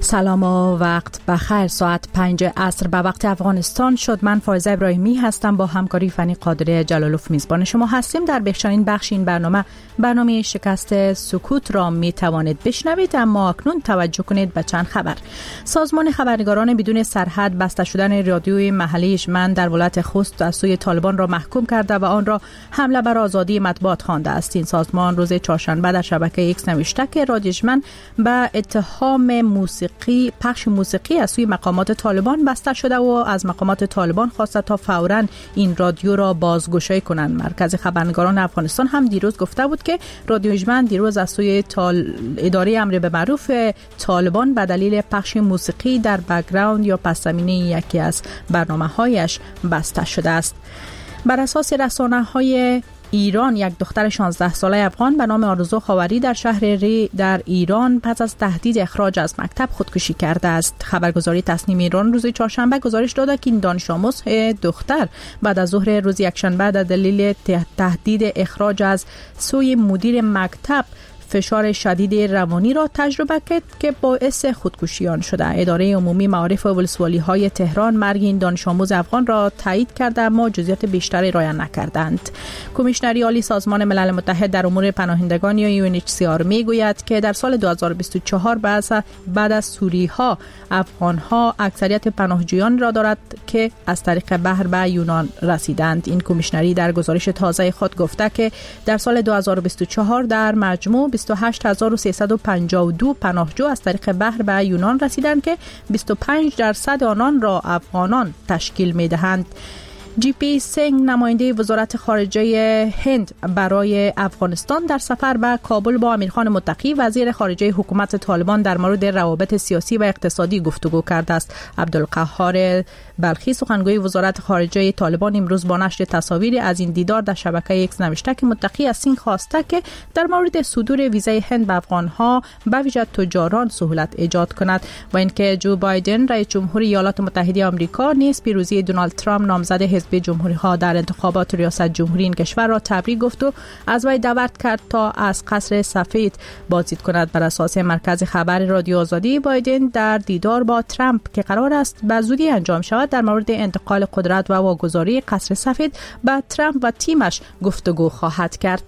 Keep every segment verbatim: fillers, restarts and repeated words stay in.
سلام و وقت بخیر. ساعت پنج عصر به وقت افغانستان شد. من فائزه ابراهیمی هستم با همکاری فنی قادری جلالوف میزبان شما هستیم. در بخشین بخش این برنامه برنامه شکست سکوت را می توانید بشنوید، اما اکنون توجه کنید به چند خبر. سازمان خبرنگاران بدون سرحد بسته شدن رادیوی محلی ژمن در ولایت خوست از سوی طالبان را محکوم کرده و آن را حمله بر آزادی مطبوعات خوانده است. این سازمان روز چهارشنبه در شبکه ایکس نوشته که رادیو ژمن به اتهام موسیقی پخش موسیقی از سوی مقامات طالبان بسته شده و از مقامات طالبان خواسته تا فوراً این رادیو را بازگشایی کنند. مرکز خبرنگاران افغانستان هم دیروز گفته بود که رادیو ژمن دیروز از سوی تال... اداره امر به معروف طالبان به دلیل پخش موسیقی در بک‌گراند یا پس زمینه یکی از برنامه‌هایش بسته شده است. بر اساس رسانه‌های ایران، یک دختر شانزده ساله افغان به نام آرزو خاوری در شهر ری در ایران پس از تهدید اخراج از مکتب خودکشی کرده است. خبرگزاری تصنیم ایران روز چهارشنبه گزارش داده که این دانش آموز دختر بعد از ظهر روز یکشنبه در دلیل تهدید اخراج از سوی مدیر مکتب فشار شدید روانی را تجربه کرد که باعث خودکشی آن شده. اداره عمومی معارف ولسوالی های تهران مرگ این دانش آموز افغان را تایید کرده اما جزئیات بیشتری رعایت نکردند. کمیشنری عالی سازمان ملل متحد در امور پناهندگان یا یو ان اچ سی آر میگوید که در سال دو هزار و بیست و چهار بعد از سوری ها افغان ها اکثریت پناهجویان را دارد که از طریق بحر به یونان رسیدند. این کمیشنری در گزارش تازه خود گفته که در سال دو هزار و بیست و چهار در مجموع بیست و هشت هزار و سیصد و پنجاه و دو پناهجو از طریق بحر به یونان رسیدند که بیست و پنج درصد آنان را افغانان تشکیل می‌دهند. جی پی سنگ نماینده وزارت خارجه هند برای افغانستان در سفر به کابل با امیرخان متقی وزیر خارجه حکومت طالبان در مورد روابط سیاسی و اقتصادی گفتگو کرده است. عبدالقهار بلخی سخنگوی وزارت خارجه طالبان امروز با نشر تصاویری از این دیدار در شبکه ایکس نوشته که متقی از سنگ خواسته که در مورد صدور ویزای هند به افغانها به ویژه تجاران سهولت ایجاد کند و اینکه جو بایدن رئیس جمهوری ایالات متحده آمریکا نیز پیروزی دونالد ترامپ نامزد حزب جمهوری ها در انتخابات ریاست جمهوری این کشور را تبریک گفت و از وی دعوت کرد تا از قصر سفید بازدید کند. بر اساس مرکز خبر رادیو آزادی، بایدن در دیدار با ترامپ که قرار است به زودی انجام شود در مورد انتقال قدرت و واگذاری قصر سفید به ترامپ و تیمش گفتگو خواهد کرد.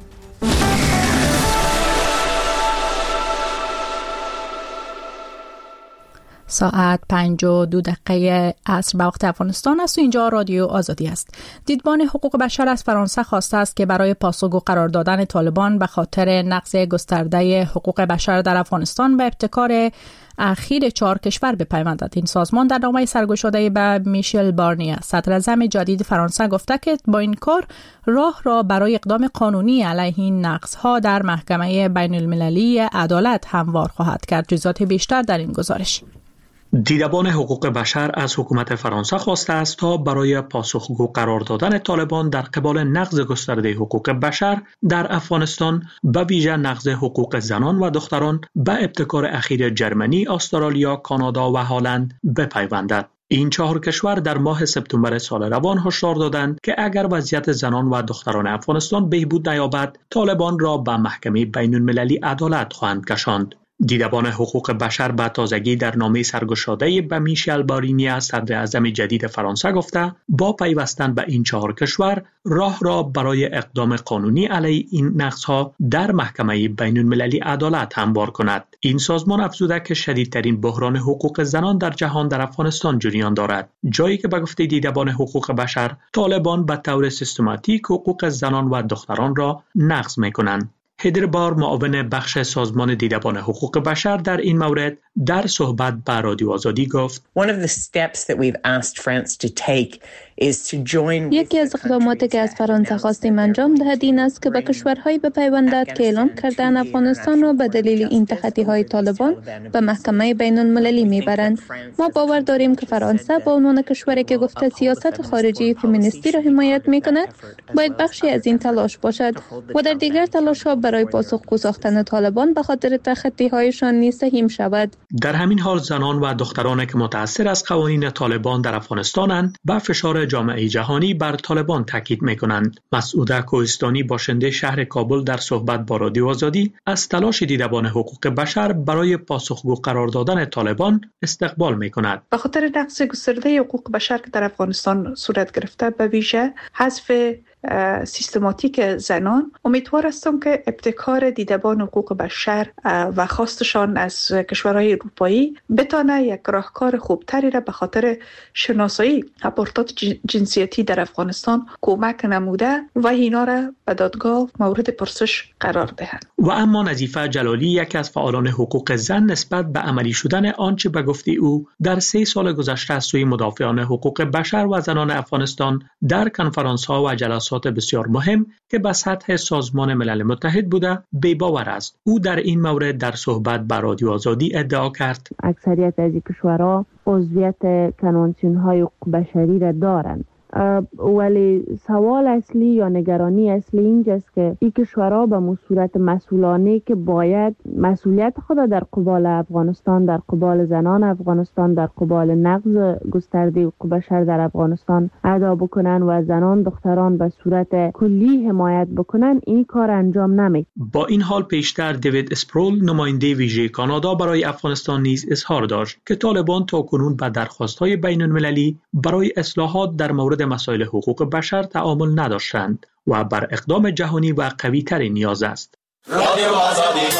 ساعت پنج و دو دقیقه عصر به وقت افغانستان است و اینجا رادیو آزادی است. دیدبان حقوق بشر از فرانسه خواسته است که برای پاسخگو قرار دادن طالبان به خاطر نقض گسترده حقوق بشر در افغانستان به ابتکار اخیر چهار کشور بپیوندد. این سازمان در نامه سرگشاده به میشل بارنیه صدر اعظم جدید فرانسه گفته که با این کار راه را برای اقدام قانونی علیه این نقض‌ها در محکمه بین المللی عدالت هموار خواهد کرد. جزئیات بیشتر در این گزارش. دیدبان حقوق بشر از حکومت فرانسه خواسته است تا برای پاسخگو قرار دادن طالبان در قبال نقض گسترده حقوق بشر در افغانستان به ویژه نقض حقوق زنان و دختران به ابتکار اخیر جرمنی، استرالیا، کانادا و هلند بپیوندد. این چهار کشور در ماه سپتامبر سال روان هشدار دادند که اگر وضعیت زنان و دختران افغانستان بهبود نیابد، طالبان را به محکمه بین المللی عدالت خواهند کشاند. دیدبان حقوق بشر به تازگی در نامه سرگشاده به میشل بارنیه صدر اعظم جدید فرانسه گفته با پیوستن به این چهار کشور راه را برای اقدام قانونی علیه این نقض‌ها در محکمه بین المللی عدالت هموار کند. این سازمان افزوده که شدیدترین بحران حقوق زنان در جهان در افغانستان جریان دارد، جایی که به گفته دیدبان حقوق بشر طالبان به طور سیستماتیک حقوق زنان و دختران را نقض می‌کنند. هیدر بار معاون بخش سازمان دیدبان حقوق بشر در این مورد در صحبت با رادیو آزادی گفت یکی از اقداماتی که از فرانسه خواستیم انجام دهد این است که به کشورهایی بپیوندد که اعلام کردن افغانستان را به دلیل این تخطی‌های طالبان به محکمه بین المللی میبرند. ما باور داریم که فرانسه به عنوان کشوری که گفته سیاست خارجی فمینیستی را حمایت میکند باید بخشی از این تلاش باشد و در دیگر تلاش‌ها برای پاسخگو ساختن طالبان به خاطر تخطی‌هایشان نیز سهیم شود. در همین حال زنان و دخترانی که متأثر از قوانین طالبان در افغانستانند به فشار جامعه جهانی بر طالبان تاکید می‌کنند. مسعوده کوهستانی باشنده شهر کابل در صحبت با رادیو آزادی از تلاش دیدبان حقوق بشر برای پاسخگو قرار دادن طالبان استقبال می‌کند. به خاطر نقض گسترده حقوق بشر که در افغانستان صورت گرفته، به ویژه حذف سیستماتیک زنان، امیدوار هستم که ابتکار دیدبان حقوق بشر و خواستشان از کشورهای اروپایی بتانه یک راهکار خوبتری را به خاطر شناسایی ابورتات جنسیتی در افغانستان کمک نموده و اینا را به دادگاه مورد پرسش قرار دهند. و اما نظیفه جلالی، یکی از فعالان حقوق زن، نسبت به عملی شدن آنچه به گفته او در سه سال گذشته از سوی مدافعان حقوق بشر و زنان افغانستان در کنفرانس‌ها و جلسات بسیار مهم که به سطح سازمان ملل متحد بوده بی‌باور است. او در این مورد در صحبت با رادیو آزادی ادعا کرد اکثریت از این کشورها عضویت کنوانسیون‌های حقوق بشری را دارند، ولی سوال اصلی یا نگرانی اصلی اینجاست که این کشورها به صورت مسئولانه که باید مسئولیت خود در قبال افغانستان، در قبال زنان افغانستان، در قبال نقض گسترده حقوق بشر در افغانستان ادا بکنن و زنان دختران به صورت کلی حمایت بکنن، این کار انجام نمی. با این حال پیشتر دیوید اسپرول، نماینده ویژه کانادا برای افغانستان، نیز اظهار داشت که طالبان تاکنون به درخواست‌های بین‌المللی برای اصلاحات در مورد مسائل حقوق بشر تعامل نداشتند و بر اقدام جهانی و قوی تری نیاز است. رادیو آزادی.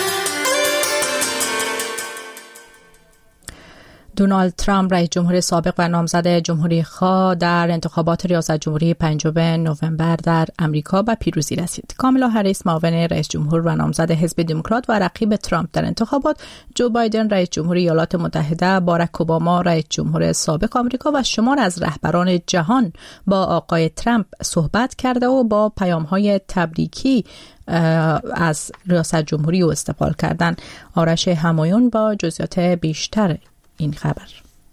دونالد ترامپ رئیس جمهور سابق و نامزد جمهوری خواه در انتخابات ریاست جمهوری پنجم نوامبر در امریکا به پیروزی رسید. کامالا هریس، معاون رئیس جمهور و نامزد حزب دموکرات و رقیب ترامپ در انتخابات، جو بایدن رئیس جمهوری ایالات متحده، باراک اوباما رئیس جمهور سابق آمریکا و شمار از رهبران جهان با آقای ترامپ صحبت کرده و با پیام‌های تبریکی از ریاست جمهوری او استقبال کردند. آرش همایون با جزئیات بیشتر این خبر.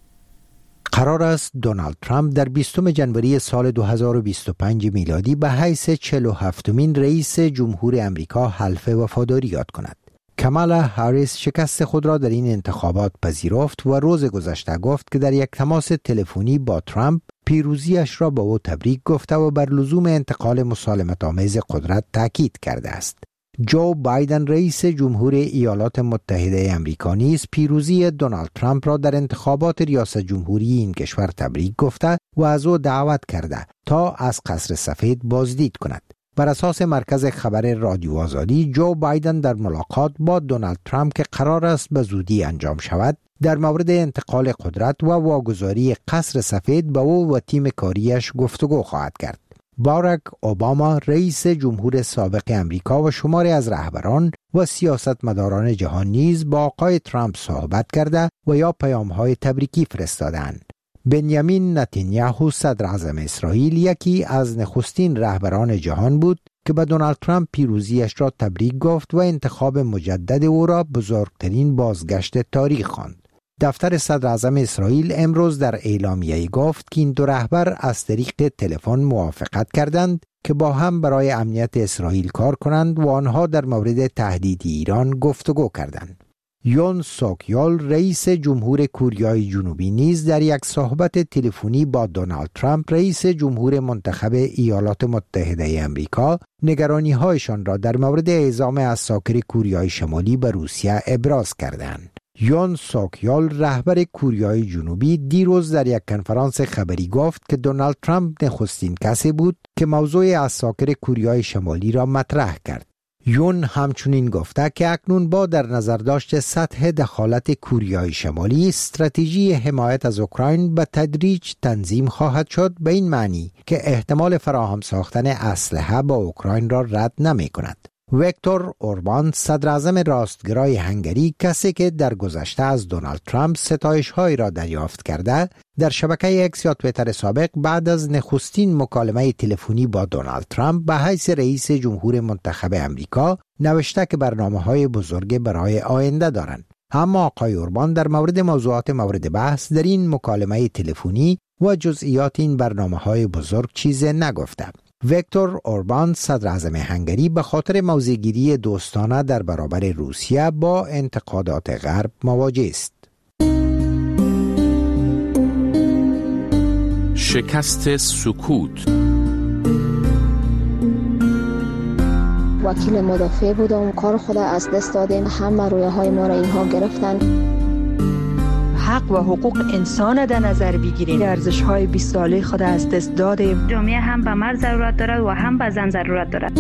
قرار است دونالد ترامپ در بیستم ژانویه سال دو هزار و بیست و پنج میلادی به حیث چهل و هفتمین رئیس جمهور امریکا حلف وفاداری یاد کند. کامالا هریس شکست خود را در این انتخابات پذیرفت و روز گذشته گفت که در یک تماس تلفنی با ترامپ پیروزیش را به او تبریک گفته و بر لزوم انتقال مسالمت‌آمیز قدرت تاکید کرده است. جو بایدن رئیس جمهور ایالات متحده آمریکا نیز پیروزی دونالد ترامپ را در انتخابات ریاست جمهوری این کشور تبریک گفته و از او دعوت کرده تا از قصر سفید بازدید کند. بر اساس مرکز خبر رادیو آزادی، جو بایدن در ملاقات با دونالد ترامپ که قرار است به زودی انجام شود، در مورد انتقال قدرت و واگذاری قصر سفید به او و تیم کاریش گفتگو خواهد کرد. باراک اوباما رئیس جمهور سابق امریکا و شماری از رهبران و سیاستمداران جهان نیز با آقای ترامپ صحبت کرده و یا پیام‌های تبریکی فرستادند. بنیامین نتانیاهو صدر اعظم اسرائیل یکی از نخستین رهبران جهان بود که به دونالد ترامپ پیروزیش را تبریک گفت و انتخاب مجدد او را بزرگترین بازگشت تاریخ خواند. دفتر صدر اعظم اسرائیل امروز در اعلامیه‌ای گفت که این دو رهبر از طریق تلفن موافقت کردند که با هم برای امنیت اسرائیل کار کنند و آنها در مورد تهدید ایران گفتگو کردند. یون سوک یول رئیس جمهور کوریای جنوبی نیز در یک صحبت تلفنی با دونالد ترامپ رئیس جمهور منتخب ایالات متحده آمریکا نگرانی‌هایشان را در مورد اعزام عساکر کوریای شمالی به روسیه ابراز کردند. یون سوک یول رهبر کوریای جنوبی دیروز در یک کنفرانس خبری گفت که دونالد ترامپ نخستین کسی بود که موضوع عساکر کوریای شمالی را مطرح کرد. یون همچنین گفته که اکنون با در نظر داشت سطح دخالت کوریای شمالی، استراتژی حمایت از اوکراین به تدریج تنظیم خواهد شد، به این معنی که احتمال فراهم ساختن اسلحه با اوکراین را رد نمی کند. ویکتور اوربان صدر اعظم راستگرای هنگری، کسی که در گذشته از دونالد ترامپ ستایش‌هایی را دریافت کرده، در شبکه اکس یا توییتر سابق بعد از نخستین مکالمه تلفنی با دونالد ترامپ به حیث رئیس جمهور منتخب امریکا نوشته که برنامه‌های بزرگ برای آینده دارند. اما آقای اوربان در مورد موضوعات مورد بحث در این مکالمه تلفنی و جزئیات این برنامه‌های بزرگ چیزی نگفته. ویکتور اوربان صدر اعظم هنگری به خاطر موضع‌گیری دوستانه در برابر روسیه با انتقادات غرب مواجه است. شکست سکوت. وکیل مدافع بودم، کار خود از دست دادیم، همه رویه های ما را اینها گرفتن. حق و حقوق انسان در نظر بگیریم، ارزش های بیست ساله خود از دست دادیم. جامعه هم به مرد ضرورت دارد و هم به زن ضرورت دارد.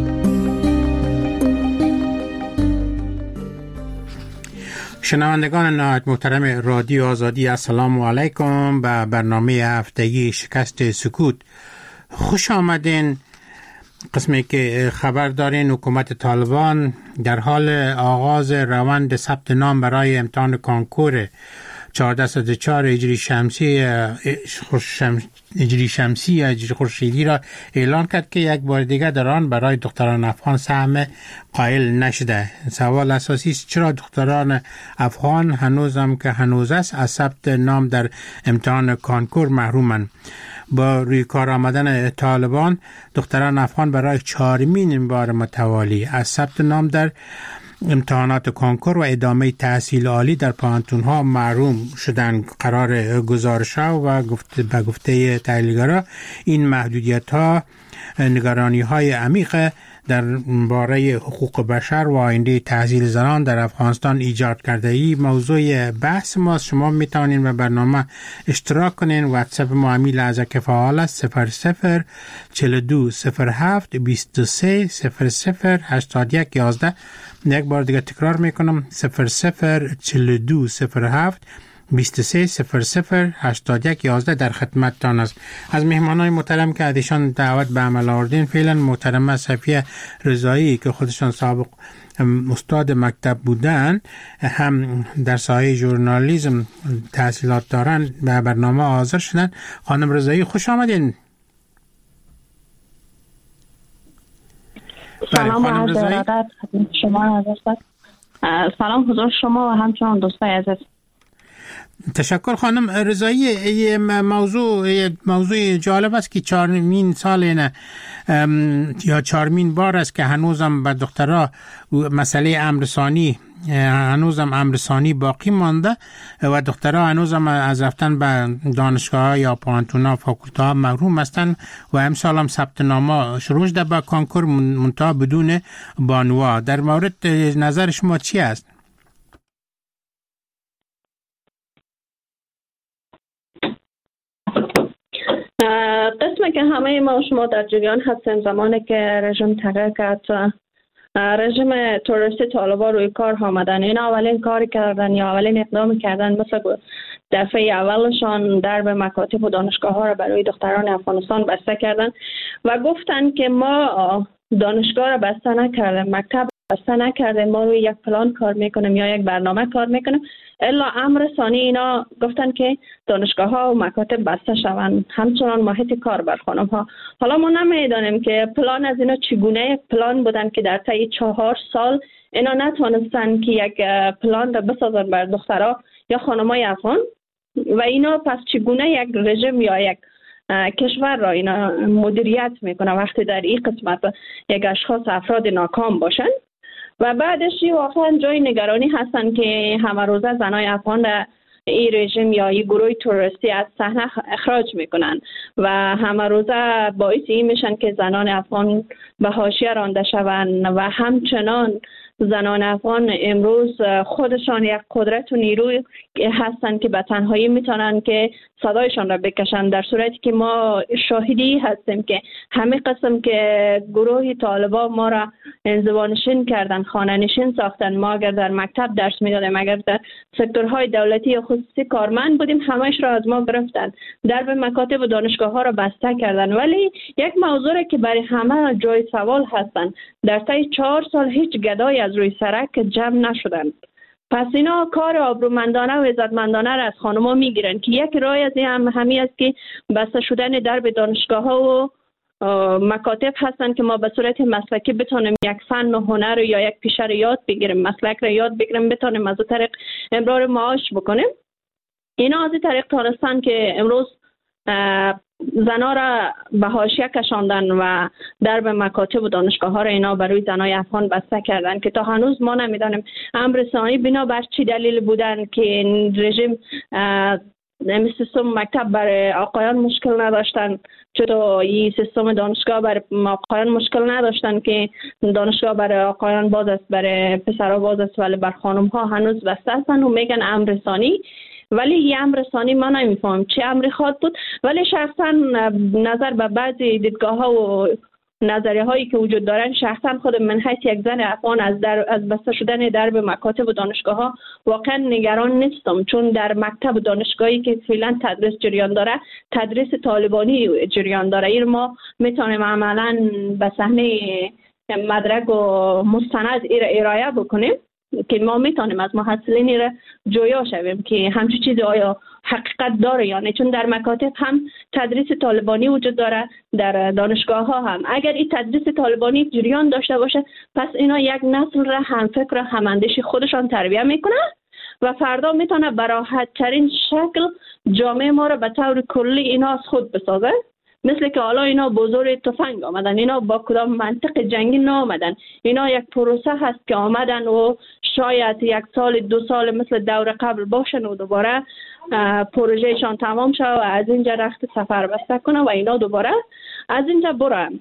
شنوندگان نهایت محترم رادیو آزادی، السلام علیکم به برنامه هفتگی شکست سکوت. خوش آمدین. قسمی که خبر دارین حکومت طالبان در حال آغاز روند ثبت نام برای امتحان کنکور چهارده صد و چهار هجری شمسی هجری شمسی هجری خورشیدی را اعلان کرد که یک بار دیگر در آن برای دختران افغان سهم قائل نشده. سوال اساسی است چرا دختران افغان هنوزم که هنوز است از ثبت نام در امتحان کنکور محرومند؟ با روی کار آمدن طالبان دختران افغان برای چهارمین بار متوالی از ثبت نام در امتحانات کنکور و ادامه تحصیل عالی در پانتونها محروم شدن. قرار گزارش‌ها و گفته به گفته تحلیلگران این محدودیت ها نگرانی های عمیق در باره حقوق بشر و آینده تحصیل زنان در افغانستان ایجاد کرده. این موضوع بحث ماست. شما میتونین به برنامه اشتراک کنین. واتساپ ما همین لحظه که فعال است صفر صفر چهل و دو صفر هفت بیست و سه صفر صفر هشتاد و یک یازده. یک بار دیگه تکرار میکنم صفر صفر چهل و دو صفر هفت بیست و سه صفر صفر هشتاد و یک یازده در خدمتتان است. از مهمانان محترم که ازشان دعوت به عمل آوردین فعلا محترمه صفیه رضایی که خودشان سابق استاد مکتب بودن، هم در سایه ژورنالیسم تحصیلات دارن، به برنامه حاضر شدن. خانم رضایی خوش آمدین. سلام و عرض ارادت خدمت شما عزیز. سلام حضور شما و همچنان دوستای عزیز. تشکر خانم رضایی. یه موضوع یه موضوع جالب است که چهارمین سال اینه یا چهارمین بار است که هنوزم به دخترها مسئله امرسانی هنوزم امرسانی باقی مانده و دخترها هنوزم از رفتن به دانشگاه یا پانتونا فاکولته ها محروم هستند و امسال هم ثبت نام شروع شده به کنکور منتها بدون بانوا. در مورد نظر شما چی است؟ قسمی که همه ما و شما در جریان هستیم زمانی که رژیم تغییر کرد، رژیم تروریستی طالبان روی کار آمدن. این اولین کاری کردن یا اولین اقدام کردن مثل دفعه اولشان درب مکاتب و دانشگاه ها را برای دختران افغانستان بسته کردن و گفتن که ما دانشگاه را بسته نکردیم، مکتب بسته نکردیم، ما روی یک پلان کار میکنیم یا یک برنامه کار میکنیم. الا امر ثانی اینا گفتن که دانشگاه ها و مکاتب بسته شوند، همچنان محیط کار بر خانم ها. حالا ما نمیدانیم که پلان از اینا چگونه یک پلان بودن که در طی چهار سال اینا نتونستن که یک پلان را بسازن بر دخترها یا خانمای افغان و اینا پس چگونه یک رژیم یا یک کشور را اینا مدیریت میکنه وقتی در این قسمت یک اشخاص افراد ناکام باشن. و بعدش واقعا جای نگرانی هستن که همه روزه زنای افغان را این رژیم یا این گروه تروریستی از صحنه اخراج میکنن و همه روزه باعث این میشن که زنان افغان به حاشیه رانده شوند و همچنان زنان افغان امروز خودشان یک قدرت و نیروی هستند که به تنهایی میتونن که صدایشان را بکشن، در صورتی که ما شاهدی هستیم که همه قسم که گروه طالبان ما را انزوانشین کردن، خانه نشین ساختن. ما اگر در مکتب درس میدادیم، اگر در سکتورهای دولتی یا خصوصی کارمند بودیم، همهش را از ما گرفتن، درب مکاتب و دانشگاه ها را بسته کردن. ولی یک موضوع که برای همه جای سوال هستند، در طی چهار سال هیچ گدای از روی سرک جمع نشدن. پس اینا کار آبرومندانه و عزتمندانه را از خانم‌ها میگیرن که یک راه از این هم همی است که بسته شدن درب دانشگاه ها و مکاتب هستن که ما به صورت مسلکی بتونیم یک فن و هنر یا یک پیشه رو یاد بگیریم، مسلک رو یاد بگیریم، بتونیم از اون طریق امرار معاش بکنیم. اینا از این طریق تانستن که امروز زنا را به حاشیه کشاندن و درب مکاتب و دانشگاه ها را اینا برای زنای افغان بسته کردن که تا هنوز ما نمیدانیم امر ثانی بنا بر چی دلیل بودن که رژیم این سیستم مکتب برای آقایان مشکل نداشتن، چطور این سیستم دانشگاه برای آقایان مشکل نداشتن که دانشگاه برای آقایان باز است، برای پسرها باز است، ولی بر خانم ها هنوز بسته هستن و میگن امر رسانی. ولی این امر رسانی ما نمیفهمم چه امری خواهد بود. ولی شخصا نظر به بعضی دیدگاه ها و نظریه هایی که وجود دارن، شخصا خود من حیث یک زن افغان از در از بسته شدن درب مکاتب و دانشگاه ها واقعا نگران نیستم، چون در مکتب و دانشگاهی که فعلا تدریس جریان داره تدریس طالبانی جریان داره. این ما میتونیم عملا به صحنه مدرک و مستند ارائه بکنیم که ما میتونیم از محصلین را جویا شویم که همچین چیزی آیا حقیقت داره یا نه، چون در مکاتب هم تدریس طالبانی وجود داره، در دانشگاه ها هم. اگر این تدریس طالبانی جریان داشته باشه، پس اینا یک نسل را هم فکر و هم اندیشی خودشان تربیت میکنه و فردا میتونه به راحت ترین شکل جامعه ما را به طور کلی اینا از خود بسازه. مثل که حالا اینا بزرگ تفنگ آمدن، اینا با کدام منطق جنگی نامدن، اینا یک پروسه هست که آمدن و شاید یک سال دو سال مثل دور قبل باشن و دوباره پروژهشان تمام شد و از اینجا رخت سفر بسته کنه و اینا دوباره از اینجا برن.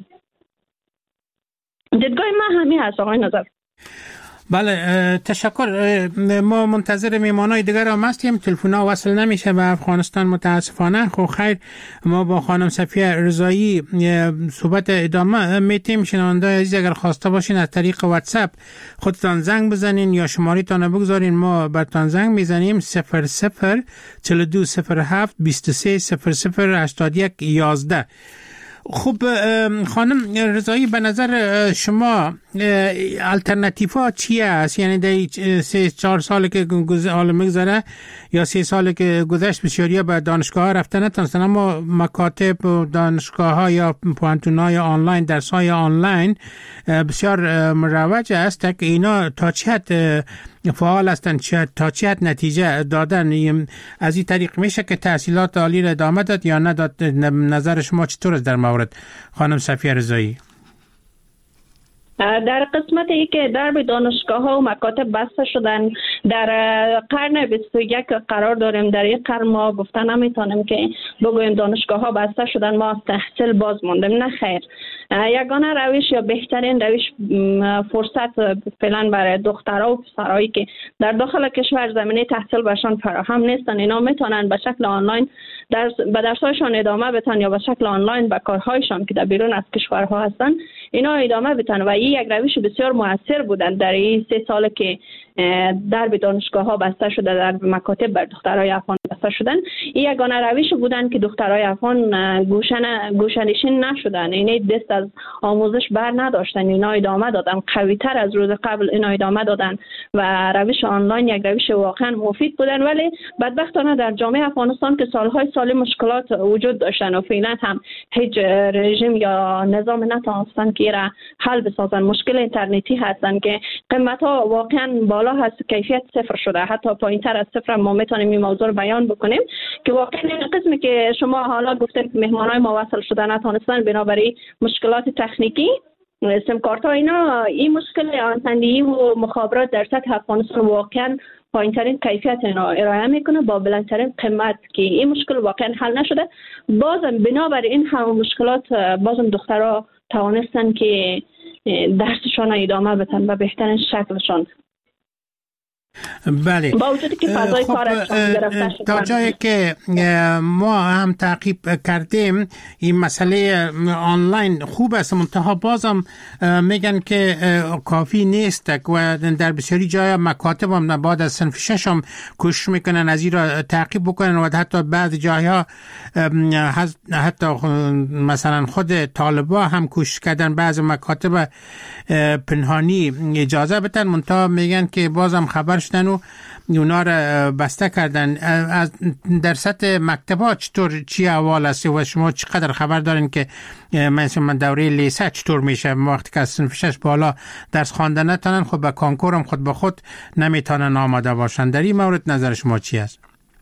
دیدگاه من همین هست آقای نظر. بله تشکر. ما منتظر میمانای دیگر هم هستیم، تلفن ها وصل نمیشه به افغانستان متاسفانه. خب خیر، ما با خانم صفیه رضایی صحبت ادامه میتیم. شنونده عزیز اگر خواسته باشین از طریق واتساپ خودتان زنگ بزنین یا شماره تان بگذارین، ما برتان زنگ میزنیم صفر صفر چهل و دو صفر هفت بیست و سه صفر صفر هشتاد و یک یازده. خب خانم رضایی، به نظر شما الٹرناتیو ها چی است؟ یعنی در سه چهار سال که حال میگذره یا سه سال که گذشت بسیاری به دانشگاه ها رفتن نتونستن، اما مکاتب و دانشگاه ها یا پوانتون های آنلاین، درس های آنلاین بسیار مروج است که اینا تا چه حد فعال هستند، تا چه حد نتیجه دادن. از این طریق میشه که تحصیلات عالی را ادامه داد یا نداد؟ نظر شما چطور است در مورد خانم صفیه رضایی؟ در قسمت ای که درب دانشگاه ها و مکاتب بسته شدن، در قرن بیست و یک قرار داریم. در یک قرن ما گفتن نمیتونیم که بگویم دانشگاه ها بسته شدن ما از تحصیل باز ماندیم. نه خیر، یگانه روش یا بهترین روش فرصت فعلا برای دخترها و پسرهایی که در داخل کشور زمینه تحصیل برشان فراهم نیستن، اینا میتونن به شکل آنلاین درس به درس‌هایشان ادامه بدن یا به شکل آنلاین به کارهایشان که در بیرون از کشورها هستن اینا ادامه بدن و این یک روش بسیار موثر بودن. در این سه سال که درب دانشگاه ها بسته شده، در مکاتب بر دخترای افغان بسته شدن، این یگانه روش بودن که دخترای افغان گوشن گوشنشین نشدن، یعنی دست از آموزش بر نداشتن، اینا ادامه دادن، قوی تر از روز قبل اینا ادامه دادن و روش آنلاین یک روش واقعا مفید بودن. ولی بدبختانه در جامعه افغانستان که سالهای سال مشکلات وجود داشتن و فعلا هم هیچ رژیم یا نظام نتونستن که را حل بسازن. مشکل اینترنتی هستن که قیمت ها واقعا بالا هست، کیفیت صفر شده، حتی پایین تر از صفر. ما میتونیم این موضوع رو بیان بکنیم که واقعا این قسمی که شما حالا گفتید که مهمانای ما وصل شده نتونستن بنابراین مشکلات تکنیکی سیم کارت ها اینا، این مشکل آنتندی و مخابرات در سطح افغانستان واقعا پایینترین کیفیت اینا ارائه میکنه با بلندترین قیمت که این مشکل واقعا حل نشده. بازم بنابراین این همه مشکلات بازم دخترها توانستن که درسشان ادامه بدن به بهترین شکلشان. بله، با وجودی که فضای خب کار گرفته شد. تا جایی که ما هم تعقیب کردیم این مسئله آنلاین خوب است، منتها بازم میگن که کافی نیست و در بسیاری جای مکاتب هم بعد از صنف شش هم کوشش میکنن از این را تعقیب بکنن و حتی بعض جایها حتی مثلا خود طالبا هم کوشش کردن بعض مکاتب پنهانی اجازه بدن، منتها میگن که بازم خبر شدن و اونا را بسته کردن. از در سطح مکتبات چطور چی احوال است و شما چقدر خبر دارین که مثلا دوره لیسه چطور میشه وقتی که از صنف شش بالا درس خواندن نتونن، خب به کانکور هم خود به خود نمیتونن آماده باشن؟ در این مورد نظر شما چی است؟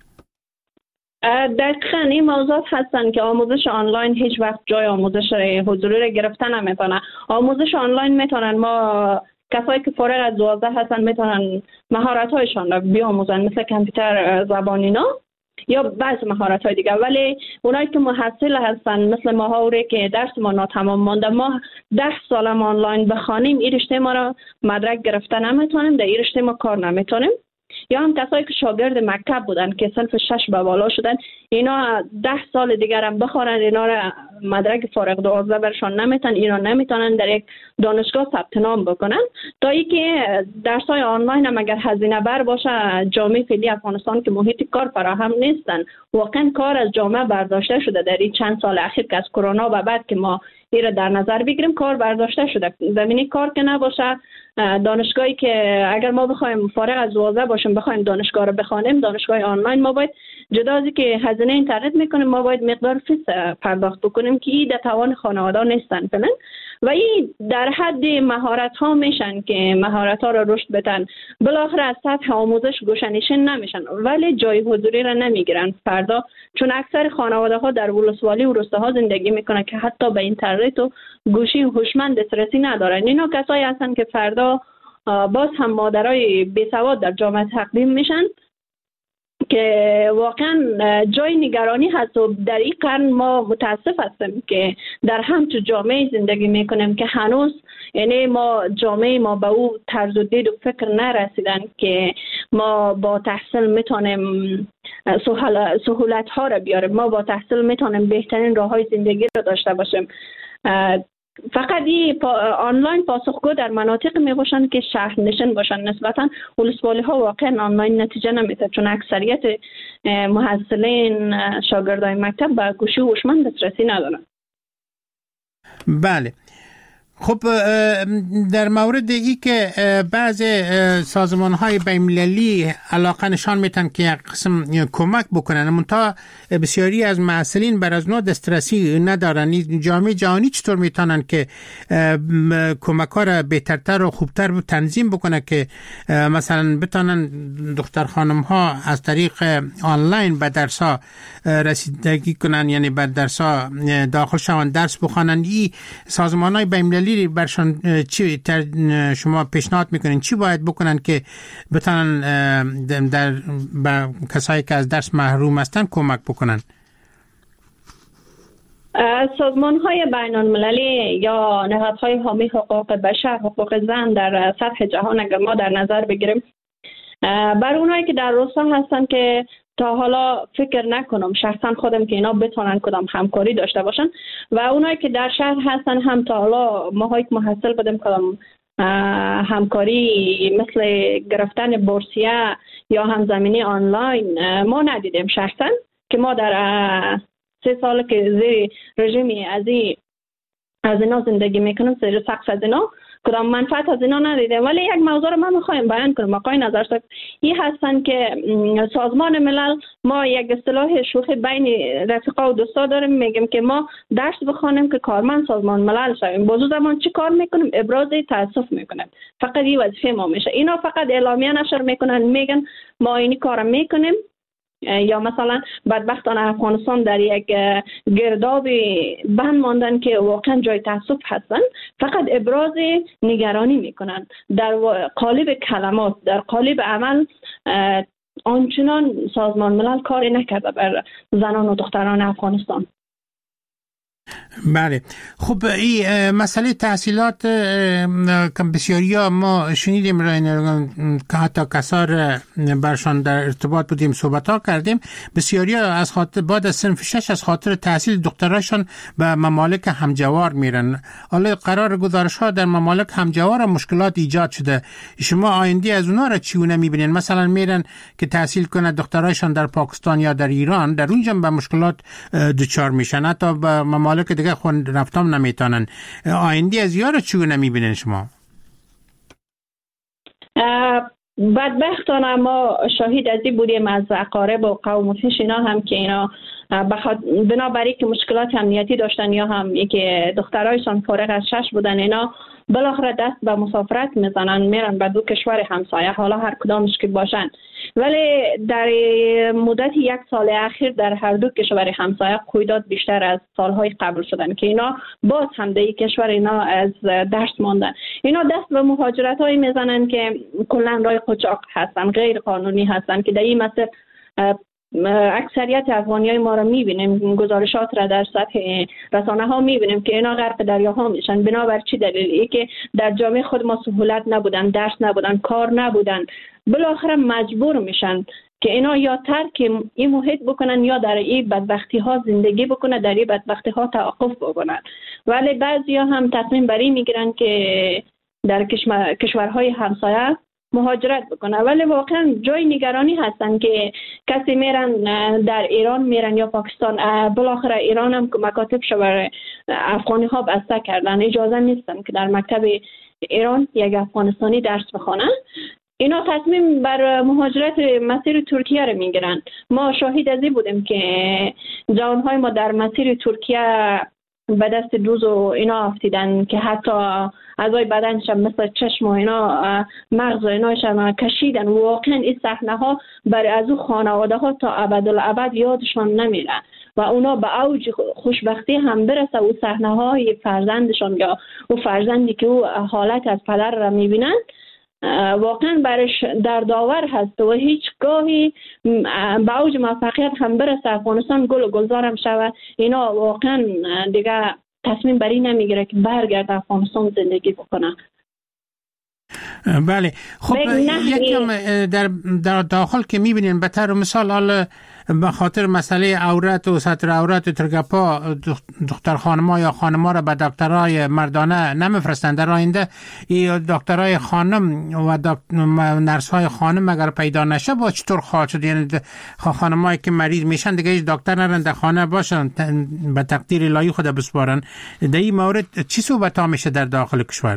دقیقاً این موضوعات هستن که آموزش آنلاین هیچ وقت جای آموزش حضوری را گرفتن نمیتونه. آموزش آنلاین میتونن ما کسایی که فارغ از دوازده هستن میتونن مهارت هایشان را بیاموزن، مثل کامپیوتر زبان اینا یا بعض مهارت های دیگه. ولی اونایی که محصل هستن مثل ما که درس ما ناتمام مانده، ما ده سال آنلاین بخوانیم این رشته ما را مدرک گرفته نمیتونیم، در این رشته ما کار نمیتونیم. یا هم کسایی که شاگرد مکتب بودن که صنف شش به بالا شدن، اینا ده سال دیگر هم بخورن، اینا را مدرک فارغ دوازده برشان نمیتن، اینا نمیتونن در یک دانشگاه ثبت نام بکنن. تا اینکه درس‌های آنلاین هم اگر هزینه بر باشه، جامعه فعلی افغانستان که محیط کار فراهم نیستن، واقعا کار از جامعه برداشته شده. در این چند سال اخیر که از کرونا و بعد که ما این را در نظر بگیریم، کار برداشته شده. زمینه کار که نباشه، دانشگاهی که اگر ما بخوایم فارغ از دوازده باشیم بخوایم دانشگاه رو بخوانیم، دانشگاه آنلاین، ما باید جدا از که هزینه اینترنت میکنیم، ما باید مقدار فیس پرداخت بکنیم که این در توان خانواده نیستن فعلا. و این در حد مهارت ها میشن که مهارت ها رو رشد بدن، بالاخره از سطح آموزش گوشه‌نشین نمیشن ولی جای حضوری را نمیگیرن فردا، چون اکثر خانواده ها در ولسوالی و روستاها زندگی میکنن که حتی به اینترنت و گوشی هوشمند دسترسی ندارن. اینا کسایی هستن که فردا باز هم مادرای بیسواد در جامعه تقدیم میشن که واقعا جای نگرانی هست. و در این قرن ما متاسف هستیم که در همچون جامعه زندگی میکنیم که هنوز یعنی ما جامعه ما به او طرز و دید و فکر نرسیدن که ما با تحصیل میتونیم سهولت ها را بیاریم، ما با تحصیل میتونیم بهترین راه های زندگی را داشته باشیم. فقط این پا آنلاین پاسخگو در مناطق می باشند که شهر نشین باشند، نسبتا ولسوالی ها واقعا آنلاین نتیجه نمیده، چون اکثریت محصلین شاگردای مکتب به گوشی هوشمند دسترسی ندارند. بله، خب در مورد ای که بعض سازمان های بین‌المللی علاقه نشان میتن که یک قسم کمک بکنن، منتها بسیاری از محصلین بر از نوع دسترسی ندارن. جامعه جهانی چطور میتونن که کمک ها را بهترتر و خوبتر تنظیم بکنه که مثلا بتونن دختر خانم ها از طریق آنلاین به درس ها رسیدگی کنن، یعنی به درس ها داخل شوند، درس بخوانن؟ این سازمان های بین‌المللی برشان چی شما پیشنهاد میکنین چی باید بکنن که بتونن در به کسایی که از درس محروم هستن کمک بکنن؟ سازمان های بین المللی یا نهادهای حامی حقوق بشر، حقوق زن در سطح جهان اگر ما در نظر بگیریم، بر اونایی که در روستا هستن که تا حالا فکر نکنم شخصا خودم که اینا بتونن کدام همکاری داشته باشن، و اونایی که در شهر هستن هم تا حالا ما یک محصل بدیم کدام همکاری مثل گرفتن بورسیه یا همزمینی آنلاین ما ندیدیم شخصا، که ما در سه سال که زیر رژیمی از این از اینا زندگی میکنم، زیر سقف از اینا کدام منفعت از اینا ندیدیم. ولی یک موضوع رو من میخوایم بیان کنم. آقای نظرساز این هستن که سازمان ملل ما یک اصطلاح شوخی بین رفیقا و دوستا داریم، میگیم که ما درس بخوانیم که کارمند سازمان ملل شویم. بازو زمان چی کار میکنیم؟ ابراز تاسف میکنیم. فقط این وظیفه ما میشه. اینا فقط اعلامیه نشر میکنن، میگن ما اینی کارو میکنیم، یا مثلا بدبختانه افغانستان در یک گرداب بند ماندن که واقعا جای تاسف هستن، فقط ابراز نگرانی میکنن در قالب کلمات، در قالب عمل آنچنان سازمان ملل کاری نکرده بر زنان و دختران افغانستان. بله، خب این مسئله تحصیلات که بسیاری ها ما شنیدیم که حتی کسار برشان در ارتباط بودیم صحبت ها کردیم، بسیاری ها از خاطر بعد از صنف شش از خاطر تحصیل دختراشان به ممالک همجوار میرن. حالا قرار گزارش ها در ممالک همجوار مشکلات ایجاد شده. شما آینده از اونا را چیونه میبینین؟ مثلا میرن که تحصیل کنه دختراشان در پاکستان یا در ایران، در اونجا به مشکلات دچار میشن، حتی به ممالک دیگه خون رفتم نمیتونن. آینده از یارو چگونه میبینین شما؟ بدبختانه ما شاهد از این بودیم از اقارب و قوم و خویش اینا هم که اینا بنابراین که مشکلات امنیتی داشتن یا هم یکی دخترایشان فارغ از شش بودن، اینا بالاخره دست به مسافرت میزنن، میرن به دو کشور همسایه، حالا هر کدامش که باشن. ولی در مدت یک سال اخیر در هر دو کشور همسایه قیودات بیشتر از سالهای قبل شدن که اینا باز هم در یک کشور اینا از درس ماندن. اینا دست به مهاجرت های میزنن که کلا رای قاچاق هستن، غیر قانونی هستن، که در این مسیر اکثریت افغانی های ما را میبینیم، گزارشات را در سطح رسانه ها میبینیم که اینا غرق دریاها میشن. بنابر چی دلیلی؟ که در جامعه خود ما سهولت نبودن، درس نبودن، کار نبودن، بالاخره مجبور میشن که اینا یا ترک این محیط بکنن یا در این بدبختی ها زندگی بکنن، در این بدبختی ها توقف بکنن. ولی بعضی ها هم تصمیم بر این میگیرن که در کشور، کشورهای همسایه مهاجرت بکنه. ولی واقعا جای نگرانی هستن که کسی میرن در ایران میرن یا پاکستان. بالاخره ایران هم مکاتب شبر افغانی ها بسته کردن، اجازه نیستن که در مکتب ایران یک افغانستانی درس بخونه. اینا تصمیم بر مهاجرت مسیر ترکیه رو میگیرن. ما شاهد از این بودیم که جوانهای ما در مسیر ترکیه به دست دوز و اینا افتیدن که حتی اعضای بدنش مثل چشم و اینا، مغز و ایناش هم کشیدن. واقعا این صحنه ها برای از او خانواده ها تا ابدالابد یادشان نمیره و اونا به اوج خوشبختی هم برسه و صحنه های فرزندشان یا او فرزندی که او حالت از پدر را میبینن واقعا برش در داور هست و هیچ گاهی به اوج موفقیت هم برسه افغانستان گل و گلزار هم شود، اینا واقعا دیگه تصمیم بری نمیگیره که برگرد افغانستان زندگی بکنه. بله خب یکم در, در داخل که میبینین به طور مثال حالا به خاطر مسئله عورت و سطر عورت و ترگپا دختر خانما یا خانما را به دکترای مردانه نمیفرستند. در آینده این دکترای خانم و نرس های خانم اگر پیدا نشه با چطور خواهد شد؟ یعنی خانمایی که مریض میشن دیگه هیچ دکتر نرن در خانه باشن به تقدیر الهی خود بسپارن. در این مورد چی صحبت ها میشه در داخل کشور؟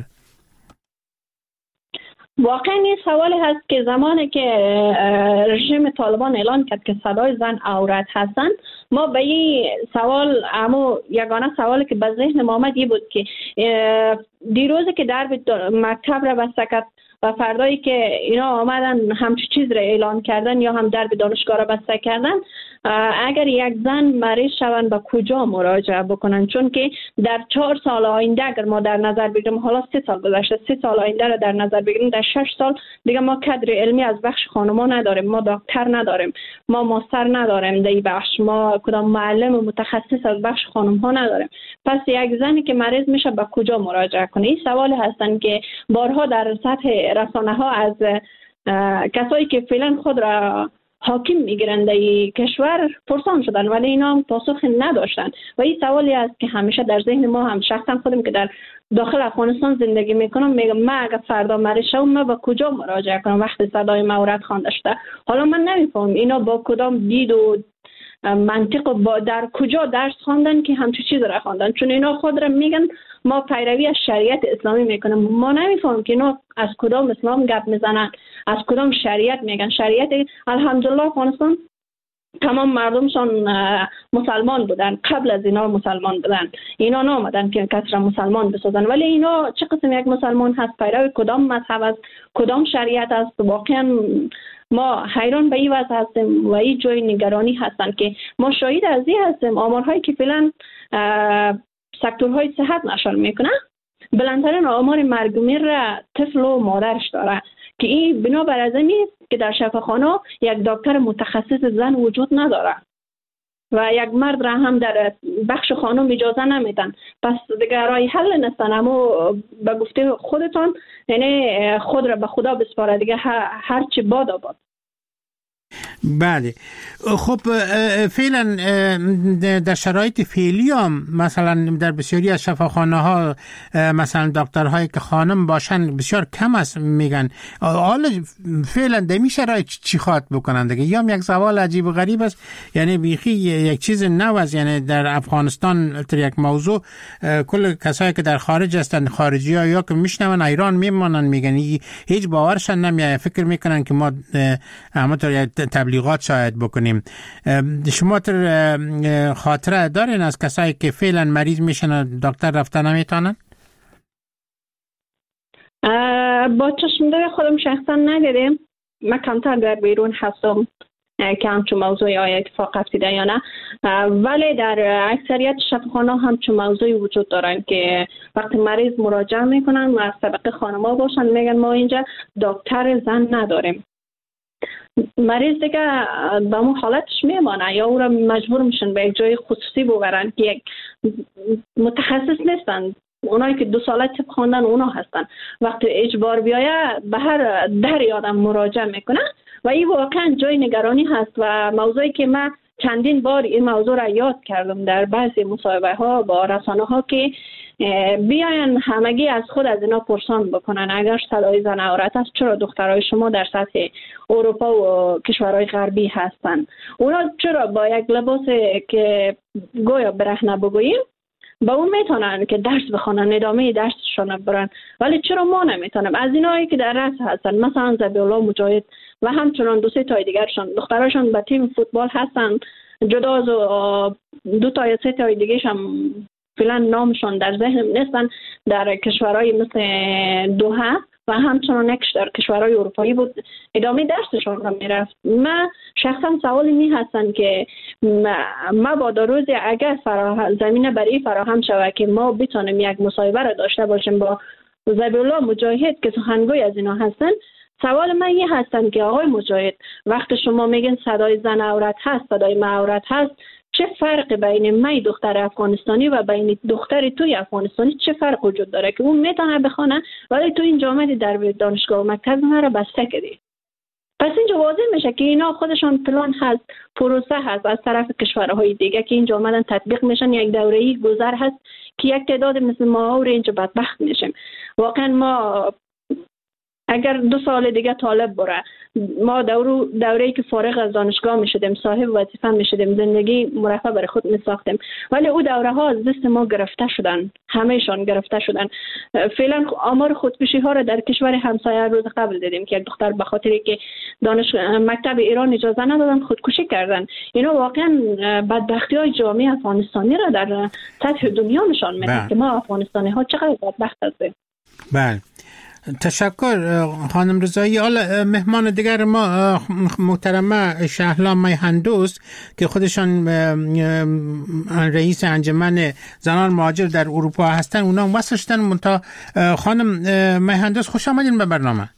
واقعا این سوالی هست که زمانی که رژیم طالبان اعلان کرد که صدای زن عورت هستند، ما به این سوال اما یگانه سوالی که به ذهن ما آمد بود که دیروزی که درب مکتب را بسته کرد و فردایی که اینا آمدن همچی چیز را اعلان کردن یا هم درب دانشگاه را بسته کردن، اگر یک زن مریض شوند به کجا مراجعه بکنن؟ چون که در چهار سال آینده اگر ما در نظر بگیریم، حالا سه سال گذشته، سه سال آینده را در نظر بگیریم، در شش سال دیگه ما کادر علمی از بخش خانما نداریم، ما دکتر نداریم، ما ماستر نداریم در این بخش، ما کدام معلم و متخصص از بخش خانم ها نداریم. پس یک زنی که مریض میشه به کجا مراجعه کنه؟ این سوال هستن که بارها در سطح رسانه ها از کسایی که فعلا خود را حاکم میگیرند در کشور پرسان شدن ولی اینا هم پاسخ نداشتن و این سوالی است که همیشه در ذهن ما هم، شخصا خودم که در داخل افغانستان زندگی میکنم، میگم من اگر فردا مریض شوم من به کجا مراجعه کنم وقتی صدای مورد خوانده شده؟ حالا من نمیفهم اینا با کدام دید و منطق با در کجا درس خواندن که همچین چیز را خواندن؟ چون اینا خود را میگن ما پیروی از شریعت اسلامی میکنیم. ما نمیفهم که اینا از کدام اسلام گپ میزنن، از کدام شریعت میگن. شریعت الحمدلله افغانستان تمام مردمشان مسلمان بودن، قبل از اینا مسلمان بودن، اینا نامدن که کسی را مسلمان بسازن. ولی اینا چه قسم یک مسلمان هست؟ پیروی کدام مذهب است؟ کدام شریعت است؟ واقعا ما حیران به این وضع هستیم و این جای نگرانی هستن که ما شاهد از این هستیم. آمارهایی که فعلا سکتورهای صحت نشر میکنه بلندترین آمار مرگ و میر را طفل و مادرش داره که این بنابر از این است که در شفاخانه یک دکتر متخصص زن وجود نداره و یک مرد را هم در بخش خانم اجازه نمیدن. پس دیگه رای حل نیستن، اما به گفته خودتان یعنی خود را به خدا بسپاره دیگه، هر چی باد آباد. بله خب فعلا در شرایط فعلی هم مثلا در بسیاری از شفاخانه ها مثلا دکترهایی که خانم باشن بسیار کم است میگن. حالا فعلا در این شرایط چی خواهد بکنن دیگه؟ یا یک سوال عجیب و غریب است، یعنی بیخی یک چیز نو است. یعنی در افغانستان تر یک موضوع کل کسایی که در خارج هستن، خارجی ها یا که میشنون ایران میمانن میگن هیچ باورشان نمیاد، فکر میکنن که ما همونطور تبلیغات شاید بکنیم. شما تر خاطره دارین از کسایی که فعلا مریض میشن و دکتر رفتن نمیتونن؟ با چشمدار خودم شخصا ندیدم. من کمتر در بیرون هستم که همچون موضوعی آیا اتفاق افتیده یا نه، ولی در اکثریت شفاخانه همچون موضوعی وجود دارن که وقتی مریض مراجعه میکنن و سبق خانما باشن میگن ما اینجا دکتر زن نداریم. مریض دیگه به اون حالتش میمانه یا او را مجبور میشن به یک جای خصوصی ببرن که یک متخصص نیستن. اونایی که دو ساله طب خواندن اونا هستن. وقتی اجبار بیایه به هر در آدم مراجعه میکنه و این واقعا جای نگرانی هست و موضوعی که من چندین بار این موضوع را یاد کردم در بعضی مصاحبه ها با رسانه ها که بیاین همگی از خود از اینا پرسان بکنن اگر صدای زن عورت است چرا دخترای شما در سطح اروپا و کشورهای غربی هستن؟ اونا چرا با یک لباس که گویا برهنه بگوییم با اون میتونن که درس بخونن ادامه درسشون برن، ولی چرا ما نمیتونیم؟ از اینایی که در رأس هستن مثلا ذبیح الله مجاهد و همچنان دو سه تای دیگرشون دختراشون به تیم فوتبال هستن، جدا از دو تا یا سه تای دیگه‌ش هم فعلا نامشون در ذهنم نیستن، در کشورهای مثل دوحه و همچنان نکش در کشورهای اروپایی بود ادامه درسشون را میرفت. من شخصا سوالی می هستن که ما با روز اگر فرا... زمینه برای فراهم شود که ما بتونیم یک مصاحبه را داشته باشیم با ذبیح الله مجاهد که سخنگوی از اینا هستن، سوال من یه هستن که آقای مجاهد وقتی شما میگن صدای زن عورت هست صدای من عورت هست، چه فرق بین من دختر افغانستانی و بین دختر توی افغانستانی چه فرق وجود داره که اون میتونه بخونه ولی تو این جامعه در دانشگاه و مکتب ما رو بسته کردی؟ پس اینجا واضح میشه که اینا خودشون پلان هست، پروسه هست از طرف کشورهای دیگه که اینجا آمدن تطبیق میشن، یک دوره‌ای گذر هست که یک تعداد مثل ما و اینجا بدبخت میشیم. واقعا ما اگر دو سال دیگه طالب بره ما دورو دوره‌ای که فارغ از دانشگاه میشدیم صاحب وظیفه میشدیم زندگی مرفه برای خود میساختیم، ولی او دوره ها از دست ما گرفته شدن، همهشان گرفته شدن. فعلا آمار خودکشی ها را در کشور همسایه روز قبل دیدیم که یک دختر به خاطری که دانش مکتب ایران اجازه ندادن خودکشی کردن. اینا واقعا بدبختی های جامعه افغانستانی را در سطح دنیا نشان میده که ما افغانستانی ها چقدر بدبخت هستیم. بله تشکر خانم رضایی. حالا مهمان دیگر ما محترمه شهلا میهندوست که خودشان رئیس انجمن زنان مهاجر در اروپا هستن، اونا هم وصل شدن. منتها خانم میهندوست خوش آمدین به برنامه.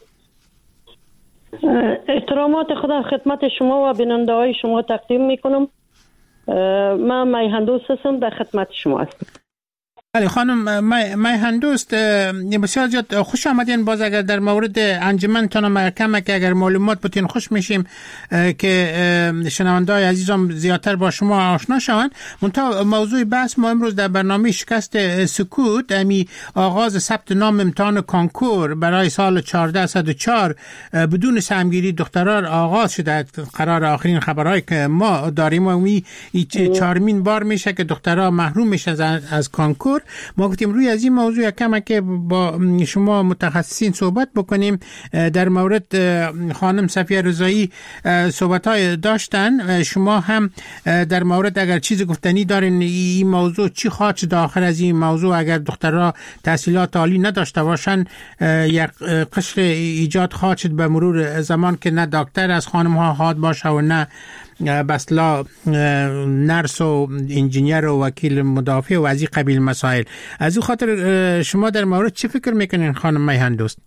احترامات خدا خدمت شما و بیننده های شما تقدیم میکنم. من میهندوست هستم، در خدمت شما هستم. بله خانم میهندوست بسیار زیاد خوش آمدین. باز اگر در مورد انجمن تان محکمه که اگر معلومات بتین خوش میشیم که شنونده های عزیزم زیادتر با شما آشنا شوند. منتها موضوع بحث ما امروز در برنامه شکست سکوت امی آغاز ثبت نام امتحان کانکور برای سال چهارده صد و چهار بدون سهمگیری دختران آغاز شده. قرار آخرین خبرهایی که ما داریم و می چهارمین بار میشه که دخترها محروم میشه از کانکور. ما گفتیم روی از این موضوع کم که با شما متخصصین صحبت بکنیم. در مورد خانم صفیه رضایی صحبت‌های داشتن، شما هم در مورد اگر چیز گفتنی دارین این موضوع چی خواهد شد آخر از این موضوع اگر دخترها تحصیلات عالی نداشته باشن، یک قشر ایجاد خواهد شد به مرور زمان که نه دکتر از خانم ها خواهد باشه و نه بسلا نرس و انجینیر و وکیل مدافع و از این قبیل مسائل. از این خاطر شما در مورد چی فکر میکنین خانم میهندوست؟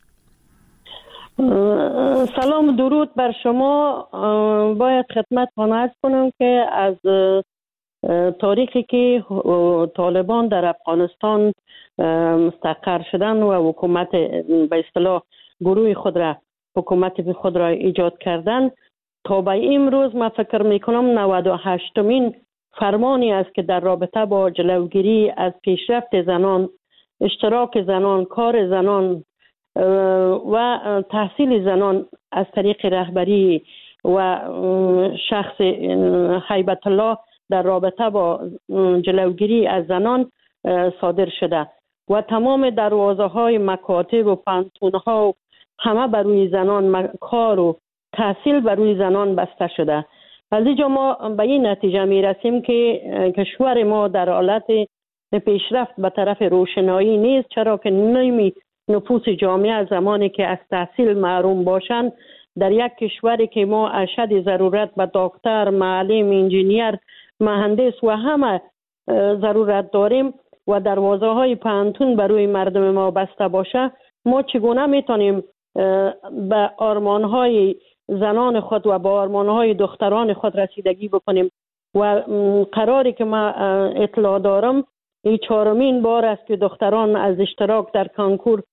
سلام درود بر شما. باید خدمت عرض کنم که از تاریخی که طالبان در افغانستان مستقر شدن و حکومت به اصطلاح گروه خود را حکومت خود را ایجاد کردن تا به امروز من فکر میکنم نود و هشتمین فرمانی است که در رابطه با جلوگیری از پیشرفت زنان، اشتراک زنان، کار زنان و تحصیل زنان از طریق رهبری و شخص هیبت الله در رابطه با جلوگیری از زنان صادر شده و تمام دروازه های مکاتب و پانتون ها همه بر روی زنان، کار و تحصیل بر روی زنان بسته شده. از اینجا ما به این نتیجه می رسیم که کشور ما در حالت پیشرفت به طرف روشنایی نیست، چرا که نیمی نفوس جامعه زمانی که از تحصیل محروم باشند در یک کشوری که ما اشد ضرورت به دکتر، معلم، انجینیر، مهندس و همه ضرورت داریم و دروازه های پانتون بر روی مردم ما بسته باشه، ما چگونه میتونیم به آرمان های زنان خود و به آرمانهای دختران خود رسیدگی بکنیم و قراری که ما اطلاع دارم این چهارمین بار است که دختران از اشتراک در کانکور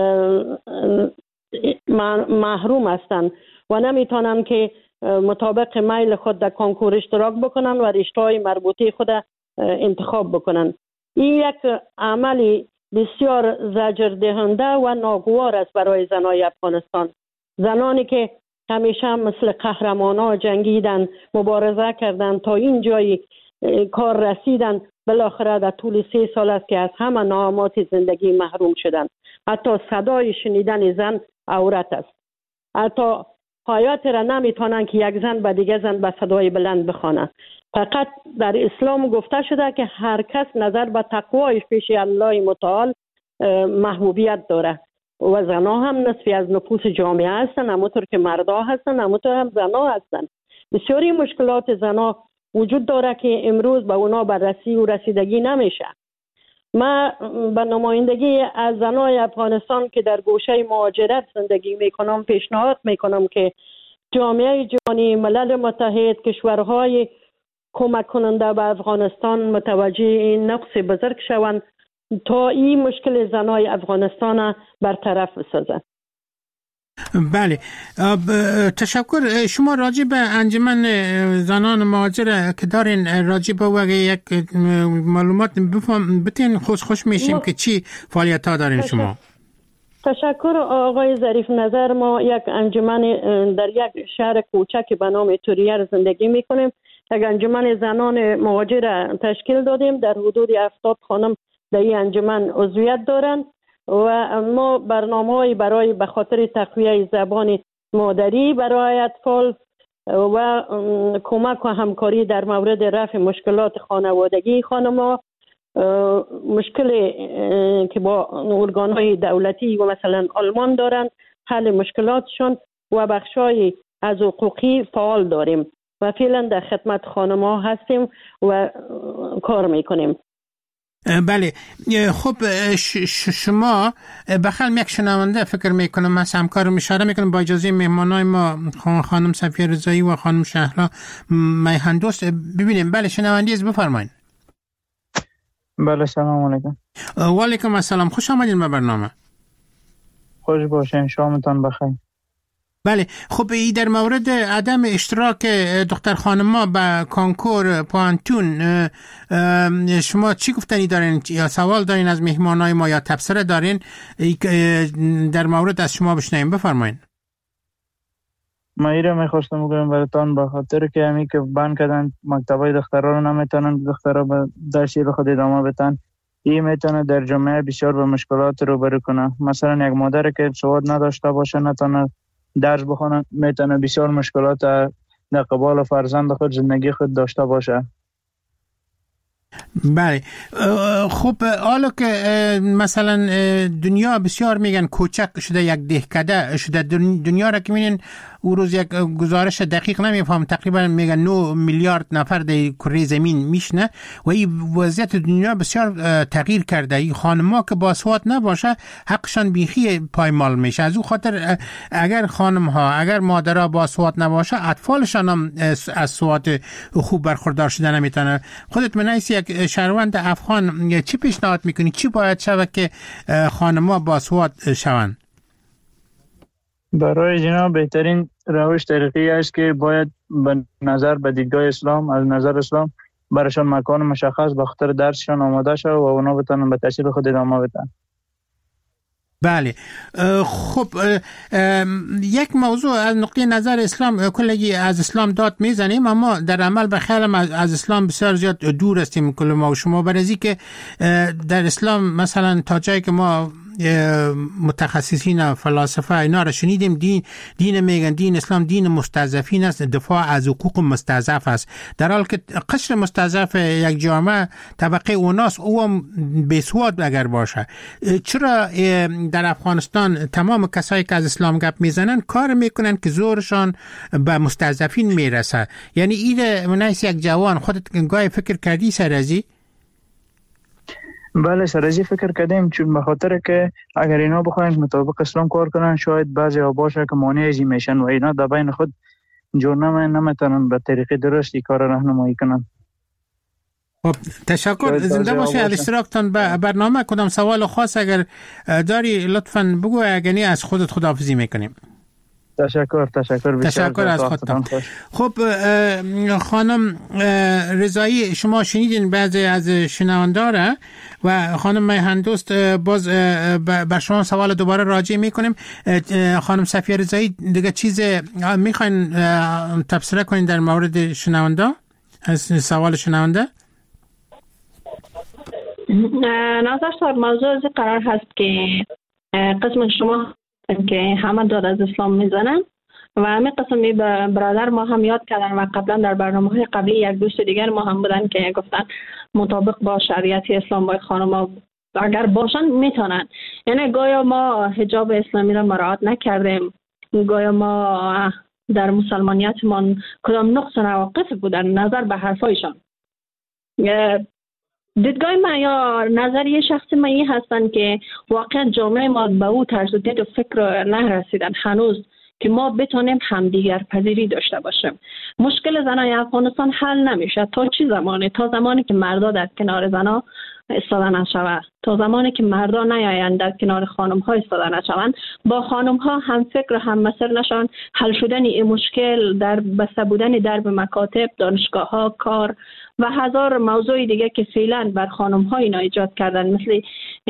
محروم هستند و نمیتونن که مطابق میل خود در کانکور اشتراک بکنن و رشته‌های مربوطه خود انتخاب بکنن. این یک عملی بسیار زجر دهنده و ناگوار است برای زنای افغانستان. زنانی که همیشه مثل قهرمانا جنگیدن، مبارزه کردن تا این جای کار رسیدن، بالاخره در طول سه سال است که از همه نعمات زندگی محروم شدن. حتی صدای شنیدن زن عورت است. حتی حیات را نمیتونن که یک زن به دیگه زن به صدای بلند بخوانه. فقط در اسلام گفته شده که هر کس نظر به تقوایش پیش الله متعال محبوبیت داره و زنها هم نصفی از نفوس جامعه هستن، همونطور که مردا هستن همونطور هم زنها هستن. بسیاری مشکلات زنها وجود داره که امروز به اونا بررسی و رسیدگی نمیشه. من به نمایندگی از زنای افغانستان که در گوشه مهاجرت زندگی میکنم پیشنهاد میکنم که جامعه جهانی، ملل متحد، کشورهای کمک کننده به افغانستان متوجه این نقص بزرگ شوند تا این مشکل زنای افغانستان برطرف بسازد. بله، تشکر. شما راجع به انجمن زنان مهاجر که دارین راجع به وقت یک معلومات بتین خوش خوش میشیم که چی فعالیت ها دارین شما؟ تشکر آقای ظریف نظر. ما یک انجمن در یک شهر کوچک به نام توریار زندگی میکنیم. یک انجمن زنان مهاجر تشکیل دادیم. در حدود هفتاد خانم در این انجمن عضویت دارند و ما برنامه‌ای برای به خاطر تقویت زبان مادری برای اطفال و کمک و همکاری در مورد رفع مشکلات خانوادگی خانم‌ها، مشکل که با ارگان‌های دولتی و مثلا آلمان دارند، حل مشکلاتشون و بخشای از حقوقی فعال داریم و فعلا در خدمت خانم‌ها هستیم و کار میکنیم. بله، خب شما بخل یک شنونده فکر میکنم من همکار اشاره میکنم با اجازه مهمانای ما خانم صفیه رضایی و خانم شهلا میهندوست ببینیم. بله شنونده از بفرمایید. بله سلام علیکم. و علیکم السلام، خوش آمدین به برنامه. خوش باشین، شامتان بخیر. بله، خب ای در مورد عدم اشتراک دختر خانم‌ها به کانکور پوانتون شما چی گفتنی دارین یا سوال دارین از مهمانای ما یا تبصره دارین در مورد از شما بشنویم؟ بفرمایید. ما ایره میخواستم بگم براتون به خاطر که همی که بند کردن مکتبای دخترها رو نمیتونن دخترها به درسی رو خود ادامه بدن، این میتونه در جامعه بسیار به مشکلات روبرو کنه. مثلا یک مادر که سواد نداشته باشه نتونه درس بخونه، میتونه بسیار مشکلات در قبال فرزند خود زندگی خود داشته باشه. بله، خب حالا که مثلا دنیا بسیار میگن کوچک شده، یک دهکده شده دنیا را که میگن او روز یک گزارش دقیق نمیفهم تقریبا میگن نه میلیارد نفر در کره زمین میشنه و این وضعیت دنیا بسیار تغییر کرده. این خانم‌ها که باسواد نباشه حقشان بیخی پایمال میشه. از او خاطر اگر خانم‌ها اگر مادرها باسواد نباشه اطفالشان هم از سواد خوب برخوردار شدن نمیتونه. خودت منیسی یک شهروند افغان چی پیشنهاد میکنی؟ چی باید شود که خانم‌ها باسواد شوند؟ برای جناب بهترین روش طریقی است که باید به نظر به دیدگاه اسلام، از نظر اسلام برایشان مکان مشخص به خاطر درسشان آماده شد و اونا بتونن به تحصیل خود ادامه بدن. بله، خب یک موضوع از نقطه نظر اسلام کلگی از اسلام داد میزنیم اما در عمل به خیالم از اسلام بسیار زیاد دور هستیم کل ما و شما. برای که در اسلام مثلا تا جایی که ما متخصصین فلاسفه اینا را شنیدیم دین دین میگن دین اسلام دین مستضعفین است، دفاع از حقوق مستضعف است، در حالی که قشر مستضعف یک جامعه طبقه اوناست او هم بیسواد اگر باشه. چرا در افغانستان تمام کسایی که از اسلام گپ میزنن کار میکنن که زورشان به مستضعفین میرسه؟ یعنی این منیس یک جوان خودت گاهی فکر کردی سر ازی؟ بله سرجی فکر کردیم چون به خاطر که اگر اینا بخواین مطابق اسلام کار کنن شاید بعضی ها باشه که مانع ازی میشن و اینا در بین خود جور نمیتونن به طریق درستی کار راهنمایی کنن. خب تشکر، زنده باشید از اشتراکتان به برنامه. کدام سوال خاص اگر داری لطفاً بگو، اگه از خودت خداحافظی میکنیم. تشکر تشکر تشکر از خودتان. خب خانم رضایی، شما شنیدین بعضی از شنونداره و خانم میهندوست باز بر شما سوال دوباره راجع میکنیم. خانم صفیه رضایی دیگه چیز میخواین تبصره کنین در مورد شنونده از سوال شنونده؟ ناظر صاحب، موضوع از قرار هست که قسم شما که همه داد از اسلام میزنن و همین قسمی برادر ما هم یاد کردن و قبلا در برنامه های قبلی یک دوست دیگر ما هم بودن که گفتن مطابق با شریعت اسلام با خانم ها اگر باشن میتونن. یعنی گویا ما حجاب اسلامی را مراعات نکردیم، گویا ما در مسلمانیتمان کدام نقص و نواقص بودن نظر به حرفایشان. دیدگاه من یا نظریه شخصی من این هستن که واقعا جامعه ما به او طرز دید و فکر نرسیدن هنوز که ما بتونیم همدیگر پذیری داشته باشیم. مشکل زنای افغانستان حل نمیشه تا چی زمانه؟ تا زمانی که مردا در کنار زنا ایستاده نشود، تا زمانی که مردا نیایند در کنار خانم ها ایستاده نشوند، با خانم ها هم فکر و هم مسیر نشوند، حل شدن این مشکل در بسته بودن درب مکاتب، دانشگاه ها، کار و هزار موضوع دیگه که فعلا بر خانم ها اینا ایجاد کردن، مثل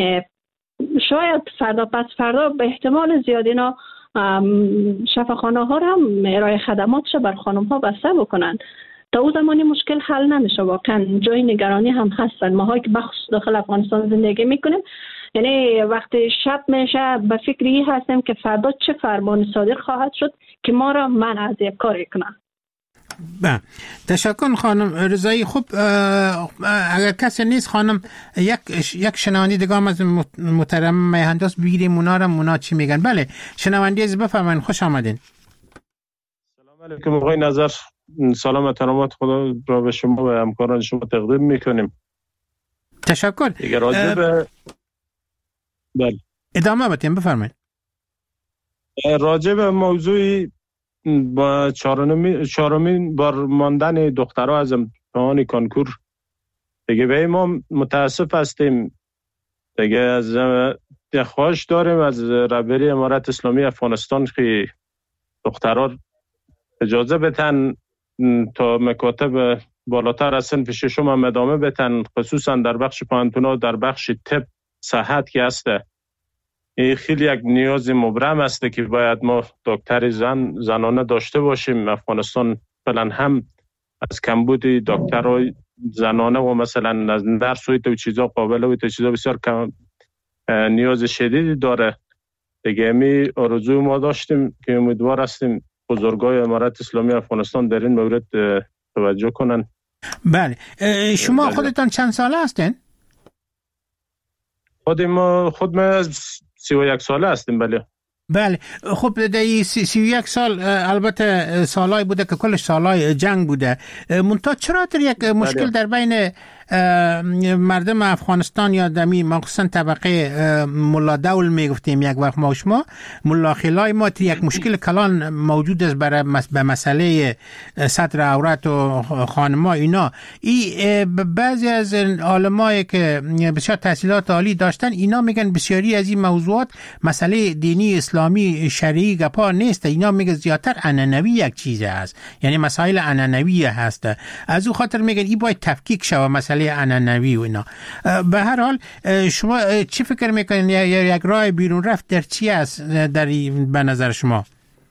شاید فردا پس فردا به احتمال زیاد اینا شفاخانه ها هم ارائه خدماتش بر خانم ها بسته بکنن. تا او زمانی مشکل حل نمیشه. واقعا جای نگرانی هم هستن. ما هایی که بخصوص داخل افغانستان زندگی میکنیم، یعنی وقتی شب میشه به فکری هستیم که فردا چه فرمان صادر خواهد شد که ما را منع از یک کاری کنه. با تشکر خانم رضایی. خب اگر کسی نیست خانم یک یک شنوندی دیگه هم از محترم میهندوست بگیریم اونا را اونا چی میگن. بله شنوندی از بفرمایید، خوش آمدین. سلام علیکم آقای نظر، سلام و تنومات خدا را به شما و همکاران شما تقدیم میکنیم. تشکر. دیگه راجع به بله ادامه بدیم، بفرمایید. راجع به موضوعی با چهارمین چهارمین بار ماندن دخترها از امتحان کنکور دیگه به ما متاسف هستیم. دیگه از خواهش داریم از رهبری امارت اسلامی افغانستان که دخترها اجازه بتن تا مکاتب بالاتر از صنف ششم هم ادامه بتن، خصوصا در بخش پانتونا، در بخش طب، صحت که هسته. این خیلی یک نیاز مبرم است که باید ما دکتر زن زنانه داشته باشیم. افغانستان فعلا هم از کمبود دکترای زنانه و مثلا از درس و تو چیزا قابل و تو چیزا بسیار کم نیاز شدیدی داره. دیگه می آرزوی ما داشتیم که امیدوار هستیم بزرگای امارت اسلامی افغانستان در این مورد توجه کنن. بله شما بله. خودتان چند ساله هستین؟ خود ما خود ما از سی و یک ساله هستیم. بله بله. خب در سی, سی و یک سال البته سالای بوده که کلش سالای جنگ بوده، منتها چرا در یک مشکل بله. در بین مردم افغانستان یا دمی مخصوصا طبقه ملا دول میگفتیم یک وقت ما شما ملا خلای ما یک مشکل کلان موجود است برای به مسئله سطر عورت و خانما اینا. ای بعضی از علمای که بسیار تحصیلات عالی داشتن اینا میگن بسیاری از این موضوعات مسئله دینی اسلامی شرعی گپا نیست، اینا میگن زیادتر عنعنوی یک چیز است، یعنی مسائل عنعنوی هست. از او خاطر میگن این باید تفکیک شود مسئله عنعنوی و اینا. به هر حال شما چی فکر میکنین یا یک راه بیرون رفت در چی است در به نظر شما؟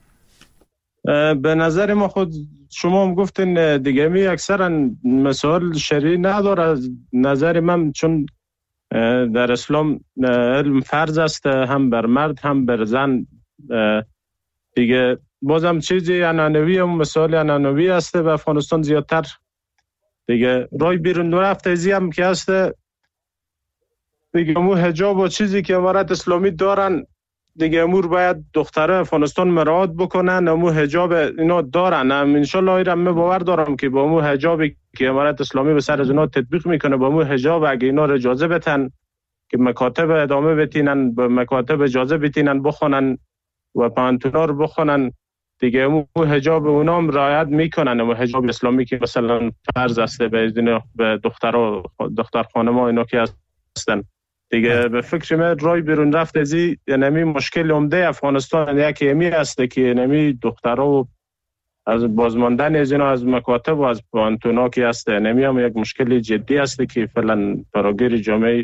به نظر ما خود شما هم گفتین دیگه می اکثرا مسائل شرعی نداره. نظر من چون در اسلام علم فرض است هم بر مرد هم بر زن، دیگه بازم چیزی عنعنوی هم مسائل عنعنوی است و افغانستان زیادتر دیگه رای بیرون رفت ازی هم که هست دیگه مو حجاب و چیزی که امارت اسلامی دارن دیگه امور باید دختره افغانستان مراعات بکنن. امو حجاب اینا دارن، انشالله ایرم من باور دارم که با امو حجابی که امارت اسلامی به سر از اونا تطبیق میکنه با مو حجاب، اگه اینا رو اجازه بتن که مکاتب ادامه بتینن، به مکاتب اجازه بتینن بخونن و پانتونا رو بخونن دیگه، مو حجاب اونام رعایت میکنن. و حجاب اسلامی که مثلا فرض است به ازن به دخترها دختر خانم‌ها اینا که هستن دیگه، به فکر من رای بیرون رفت از این نمی مشکل عمده افغانستان یکی امی است که نمی دخترها از بازماندن از اینا از مکاتب و از پانتونا که هست، نمی هم یک مشکل جدی است که فعلا فراگیر جامعه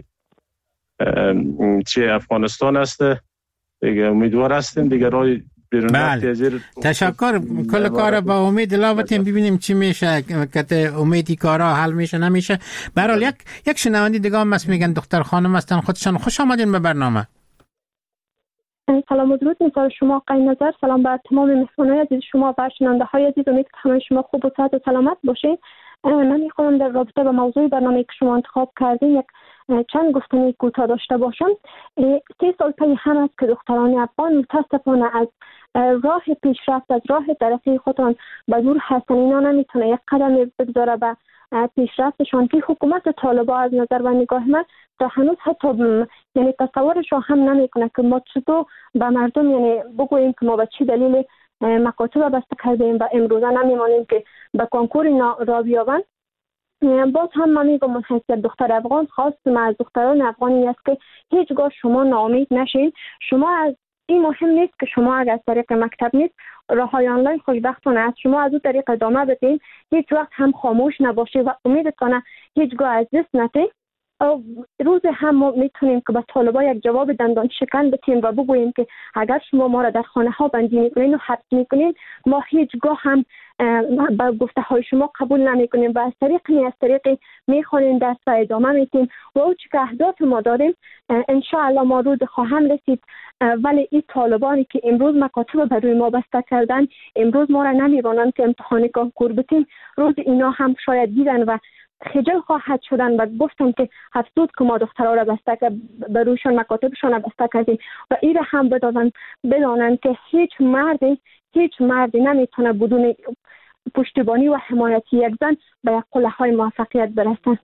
چه افغانستان است دیگه. امیدوار هستیم دیگه رای بیرون بله. تشکر. کل کار با امید لاوتیم ببینیم چی میشه، که امیدی کارا حل میشه نمیشه. به هر حال یک یک شنونده دیگه هم است میگن دختر خانم هستن خودشان. خوش آمدین به برنامه. سلام و درود می‌ذارم شما آقای نظر، سلام بر تمام مهمانان عزیز شما و شنونده‌های عزیز. امید که همه شما خوب و صحت و سلامت باشین. من می‌خوام در رابطه با موضوع برنامه‌ای که شما انتخاب کردین یک چند گفتنی کوتاه داشته باشم. سه سال پی هم است که دختران افغان متاسفانه از راه پیشرفت، از راه ترقی خودشان به دور هستن. اینا نمیتونه یک قدم بگذاره به پیشرفتشان که حکومت طالبان از نظر و نگاه من تا هنوز حتی یعنی تصورش هم نمیکنه که ما چطور به مردم یعنی بگوییم که ما به چه دلیل مکاتب بسته کردیم و امروزه نمیمانیم که به کنکور را بیابند. باز هم من میگم من حیثیت دختر افغان خواستم از دختران افغانی است که هیچگاه شما ناامید نشید. شما از این مهم نیست که شما اگر از طریق مکتب نیست، راههای آنلاین خوشبختانه است، شما از اون طریق ادامه بدین، هیچ وقت هم خاموش نباشید و امیدتان هیچگاه از دست ندید. روز هم ما میتونیم که به طالبا یک جواب دندان شکن بدیم و بگوییم که اگر شما ما را در خانه ها بندی میکنین و حبس میکنین، ما هیچگاه هم با گفته های شما قبول نمیکنیم و از طریق از طریق میخوانیم دست و ادامه میتیم و او چی که اهداف ما داریم انشاءالله ما روز خواهم رسید. ولی این طالبانی که امروز مکاتب بر روی ما بسته کردن، امروز ما را نمیبانند که امتحان کنکور بتیم، روز اینا هم شاید دیدن و خجل خواهد شدن و گفتن که افسوس که ما دخترها را بسته که بر رویشان مکاتبشان را بسته کردیم و این را هم بدانند بدانند که هیچ مردی هیچ مردی نمیتونه بدون پشتیبانی و حمایتی یک زن به یک قله های موفقیت برسن.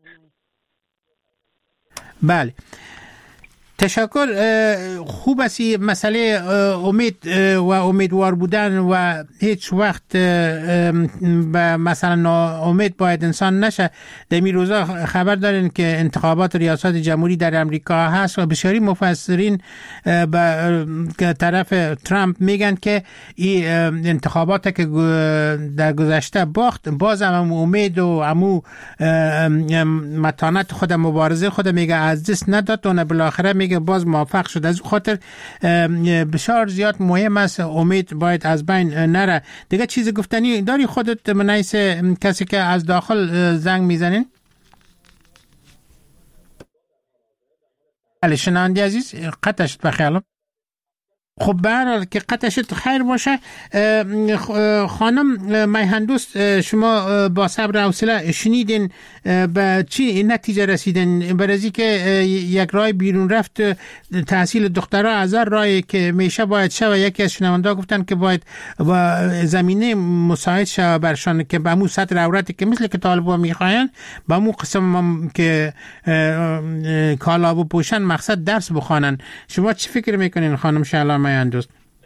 بله، تشکر. خوب است مسئله امید و امیدوار بودن و هیچ وقت به مثلا ناامید باید انسان نشه. در این روزا خبر دارین که انتخابات ریاست جمهوری در امریکا هست و بسیاری مفسرین به طرف ترامپ میگن که این انتخابات که در گذشته باخت باز هم امید و امو متانت خود مبارزه خود میگه از دست نداد و بالاخره میگه باز موفق شد. از خاطر بسیار زیاد مهم است امید باید از بین نره. دیگه چیز گفتنی داری خودت منیس کسی که از داخل زنگ میزنین؟ بله شنونده عزیز قطع شد بخیالم. خب برحال که قطع شد خیر باشه. خانم میهندوست، شما با صبر و حوصله شنیدین به چی نتیجه رسیدین؟ برای که یک رای بیرون رفت تحصیل دخترها از رای که میشه باید شه و یکی از شنونده گفتن که باید و زمینه مساعد شه برشان که به مو سطر عورتی که مثل که طالبا میخواین به مو قسم که کالا و پوشن مقصد درس بخوانن. شما چی فکر میکنین خانم شعلا میهندوست؟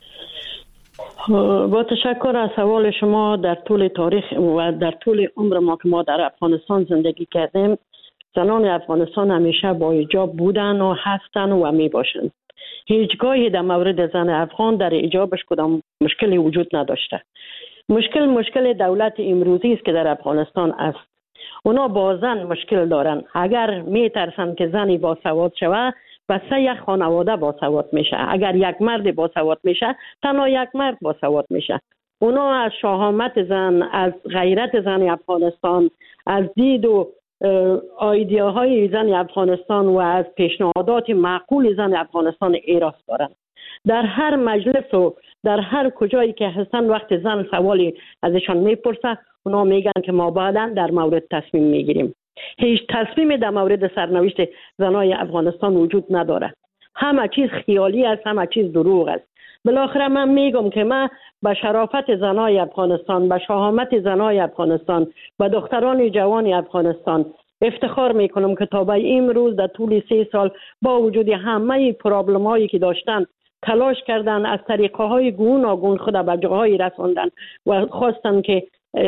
با تشکر از سوال شما. در طول تاریخ و در طول عمر ما که ما در افغانستان زندگی کردیم، زنان افغانستان همیشه با حجاب بودن و هستن و می باشند. هیچگاهی در مورد زن افغان در حجابش کدام مشکلی وجود نداشته. مشکل مشکل دولت امروزی است که در افغانستان است. اونا با زن مشکل دارن. اگر می ترسن که زنی با سواد شود، بس یک خانواده با سواد میشه. اگر یک مرد با سواد میشه، تنها یک مرد با سواد میشه. اونا از شهامت زن، از غیرت زن افغانستان، از دید و ایدئاهای زن افغانستان و از پیشنهادات معقول زن افغانستان ایراس دارن. در هر مجلس و در هر کجایی که هستن وقت زن سوالی ازشان میپرسه، اونا میگن که ما بعداً در مورد تصمیم میگیریم. هیچ تصمیمی در مورد سرنوشت زنای افغانستان وجود نداره. همه چیز خیالی است، همه چیز دروغ است. بالاخره من میگم که من به شرافت زنای افغانستان، به شهامت زنای افغانستان، به دختران جوان افغانستان افتخار میکنم که تا به امروز در طول سه سال با وجود همه پرابلم هایی که داشتن تلاش کردن، از طریقه های گوناگون خود به جاهای رساندن و خواستن که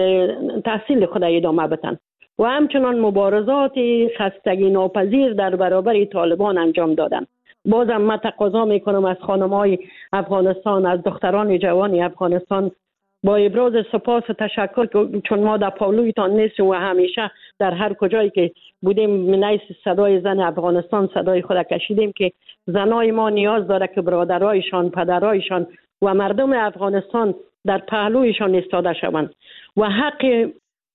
تحصیل خود ادامه بدن و همچنان مبارزات خستگی ناپذیر در برابر طالبان انجام دادن. بازم من تقاضا میکنم از خانم‌های افغانستان، از دختران جوان افغانستان با ابراز سپاس و تشکر، چون ما در پالویتان نیستیم و همیشه در هر کجایی که بودیم من صدای زن افغانستان صدای خود کشیدیم که زنای ما نیاز داره که برادرایشان، پدرایشان و مردم افغانستان در پهلویشان ایستاده شوند و حق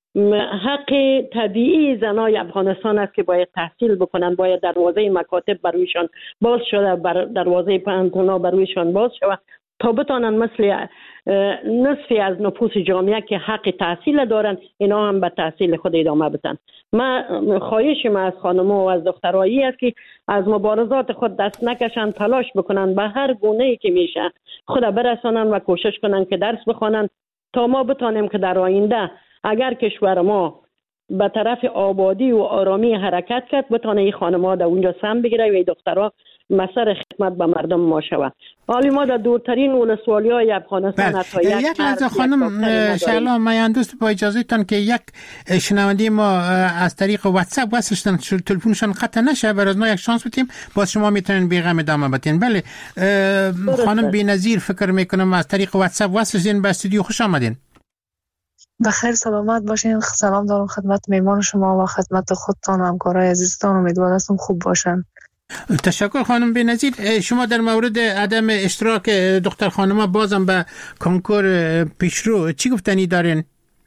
حق طبیعی زنای افغانستان است که باید تحصیل بکنن، باید دروازه مکاتب برویشان باز شده، بر دروازه پانتونا برویشان باز شده تا بتانن مثل نصفی از نفوس جامعه که حق تحصیل دارن اینا هم به تحصیل خود ادامه بدن. من خواهش من از خانم‌ها و از دخترایی است که از مبارزات خود دست نکشن، تلاش بکنن به هر گونه‌ای که میشه خود برسانن و کوشش کنن که درس بخوانن تا ما بتانیم که در آینده اگر کشور ما به طرف آبادی و آرامی حرکت کرد بتانه این خانم‌ها در اونجا سهم بگیره و این دخترها مسئر خدمت به مردم ما شود. حالی ما در دورترین ولسوالی‌های افغانستان حتی یک یک لحظه خانم شعلا میاندوست با اجازهتان که یک شنونده ما از طریق واتساپ وصلشتن تلفنشان قطع نشه بر از ما یک شانس بدیم باز شما میتونین بیغم ادامه بدین. بله خانم بی‌نظیر فکر میکنم از طریق واتساپ وصلشین به استودیو، خوش آمدین. بخیر سلامت باشین. سلام دارم خدمت میهمان شما و خدمت خودتان و همکارای عزیزتان، امیدوارم خوب باشن. تشکر خانم بی‌نظیر. شما در مورد عدم اشتراک دختر خانم‌ها بازم به کنکور پیشرو چی گفتنی دارین؟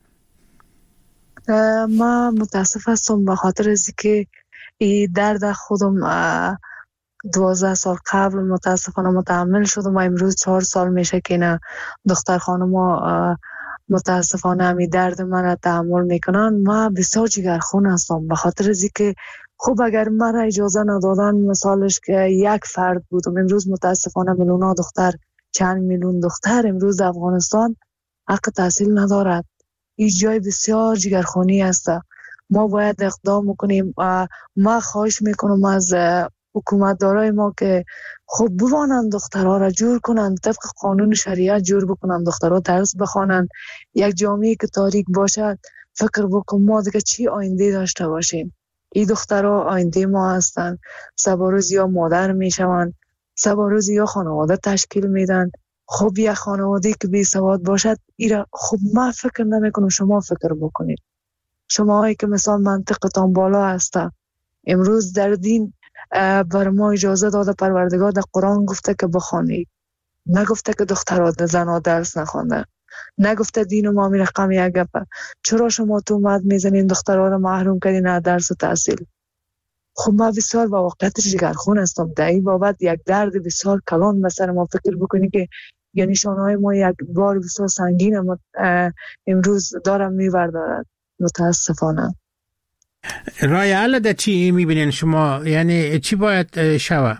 ما متاسف هستم به خاطر از که این درد خودم دوازده سال قبل متاسفانه متحمل شدم و امروز چهار سال میشه که نه دختر خانم‌ها متاسفانه همی درد من را تحمل میکنن. ما بسیار جگرخون هستم به خاطر از که خب اگر من اجازه ندادن مثالش که یک فرد بودم، امروز متاسفانه میلیون دختر، چند میلیون دختر امروز افغانستان حق تحصیل ندارد. این جای بسیار جگرخونی است. ما باید اقدام کنیم. ما خواهش میکنم از حکومتدارای ما که خب بوانند دخترها را جور کنند، طبق قانون شریعت جور بکنند، دخترها درس بخوانند. یک جامعه که تاریک باشد فکر بکن ما دیگه چی آینده داشته باشیم. این دخترها آینده ما هستند. سباروز یا مادر میشوند، سباروز یا خانواده تشکیل میدن. خب یک خانواده که بی سواد باشد ایرا خب ما فکر نمیکنم، شما فکر بکنید. شما هایی که مثلا منطقتان بالا هسته، امروز در دین بر ما اجازه داده پروردگار در قرآن گفته که بخوانید، نگفته که دخترها زنها درس نخوانده، نگفته دین و ما می رقم یک گپه. چرا شما تو اومد میزنین دخترها رو محروم کردین از درس و تحصیل؟ خب ما بسیار با واقعیت جگرخون هستم. در این بابت یک درد بسیار کلان مثلا ما فکر بکنیم که یعنی شانهای ما یک بار بسیار سنگین امروز دارم میبردارد. متاسفانه رای حل در چی میبینین شما؟ یعنی چی باید شوه؟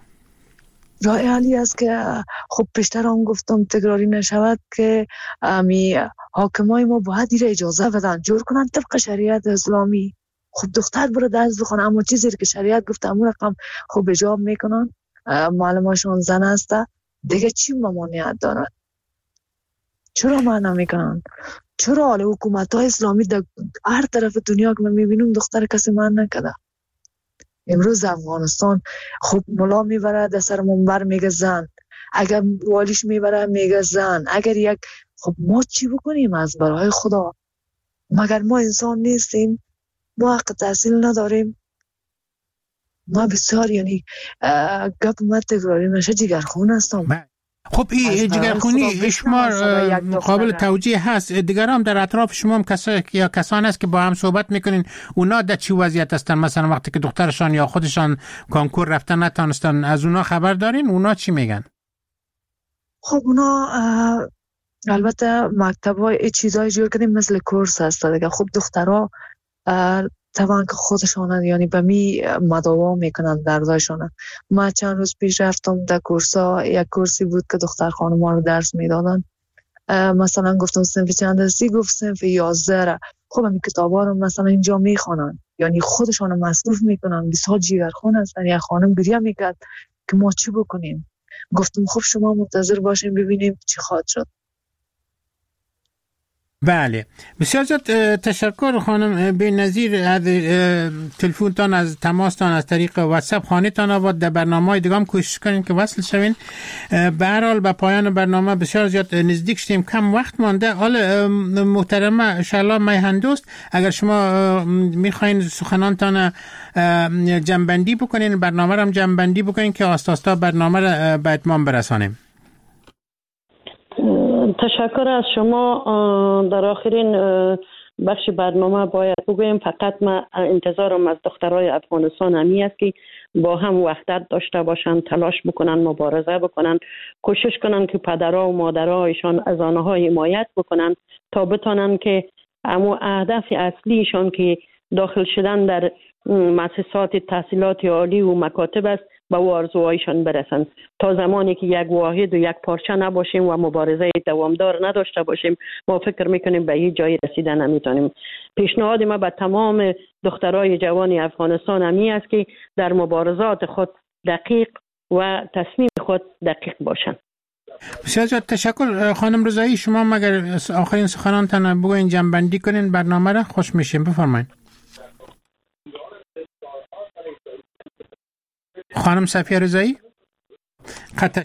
رای حلی است که خب پیشتر هم گفتم تکراری نشود که امی حاکمای ما باید ایره اجازه بدن جور کنن طبق شریعت اسلامی. خب دختر برو درس بخونه، اما چیزی که شریعت گفته همون رقم خب اجاب میکنن، معلماشون زن هسته دیگه چی ممانعت دارد؟ چرا معنا میکنن؟ چرا حال حکومت های اسلامی در هر طرف دنیا که من میبینم دختر کسی من نکده؟ امروز افغانستان خب ملا میبره در سر منبر میگه زن، اگر والیش میبره میگه زن، اگر یک خب ما چی بکنیم از برای خدا؟ مگر ما انسان نیستیم؟ ما حق تحصیل نداریم؟ ما بسیار یعنی گپ ما تکراری نشه جگرخون هستم. خب این جگرخونی شما قابل توجیه هست. دیگر هم در اطراف شما هم کسا یا کسان هست که با هم صحبت میکنین، اونا در چی وضعیت هستن؟ مثلا وقتی که دخترشان یا خودشان کنکور رفتن نتانستن، از اونا خبر دارین؟ اونا چی میگن؟ خب اونا البته مکتب های چیزای جور کردیم مثل کورس هست دیگه. خب دخترها طبعا که خودشان یعنی به می مداوا میکنن دردایشان. ما چند روز پیش رفتم در کورسا، یک کورسی بود که دختر خانم ها رو درس میدادن. مثلا گفتم صنف چند هستی؟ گفت صنف یازده را. خب این کتاب ها رو مثلا اینجا میخوانن، یعنی خودشان رو مصروف میکنن. بسیار جیگرخون هستن. یک خانم گریه میکرد که ما چی بکنیم. گفتم خب شما منتظر باشیم ببینیم چی خواهد شد. بله، بسیار زیاد تشکر خانم بی‌نظیر از تلفنتان، از تماستان از طریق واتساپ. خانه‌تان آباد. در برنامه‌های دیگه هم کوشش کنین که وصل شوین. به هر حال به پایان برنامه بسیار زیاد نزدیک شدیم، کم وقت مانده. حالا محترمه شالا میهندوست، اگر شما میخواین سخنانتان جمع‌بندی بکنین، برنامه رو هم جمع‌بندی بکنین که آستا آستا برنامه رو به اتمام برسانیم. تشکر از شما. در آخرین بخش برنامه باید بگویم فقط من انتظارم از دخترای افغانستان همی است که با هم وحدت داشته باشند، تلاش بکنن، مبارزه بکنن، کوشش کنن که پدرها و مادرهایشان از آنها حمایت بکنن تا بتانن که اما اهداف اصلیشان که داخل شدن در مؤسسات تحصیلات عالی و مکاتب است به آرزوهایشان برسن. تا زمانی که یک واحد و یک پارچه نباشیم و مبارزه دوامدار نداشته باشیم، ما فکر میکنیم به هیچ جایی رسیدن نمیتونیم. پیشنهاد ما به تمام دخترای جوان افغانستان همی است که در مبارزات خود دقیق و تصمیم خود دقیق باشند. بسیار تشکر خانم رضایی. شما مگر آخرین سخنانتان بگوین، جمع‌بندی کنین برنامه را، خوش میشیم. بفرمایید. خانم صفیه رضایی. خط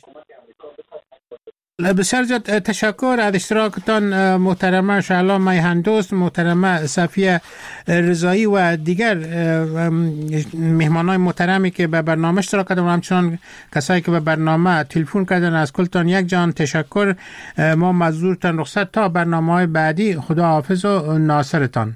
بسیار زیاد تشکر از اشتراکتان محترمه شعلا میهندوست، محترمه صفیه رضایی و دیگر مهمانای محترمی که به برنامه اشتراک کردن و همچنان کسایی که به برنامه تلفن کردن. از کلتان یک جان تشکر. ما مزدورتان رخصت تا برنامه‌های بعدی. خدا حافظ و ناصرتان.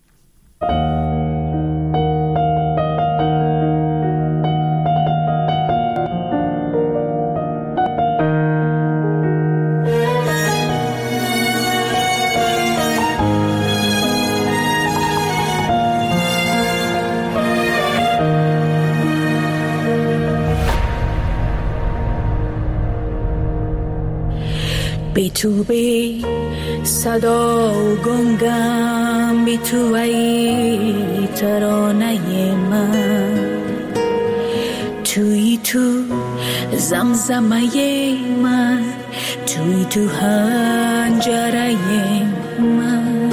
بی تو بی صدا و گنگم، بی تو ای ترانه من، توی تو زمزمه من، توی تو هنجره من،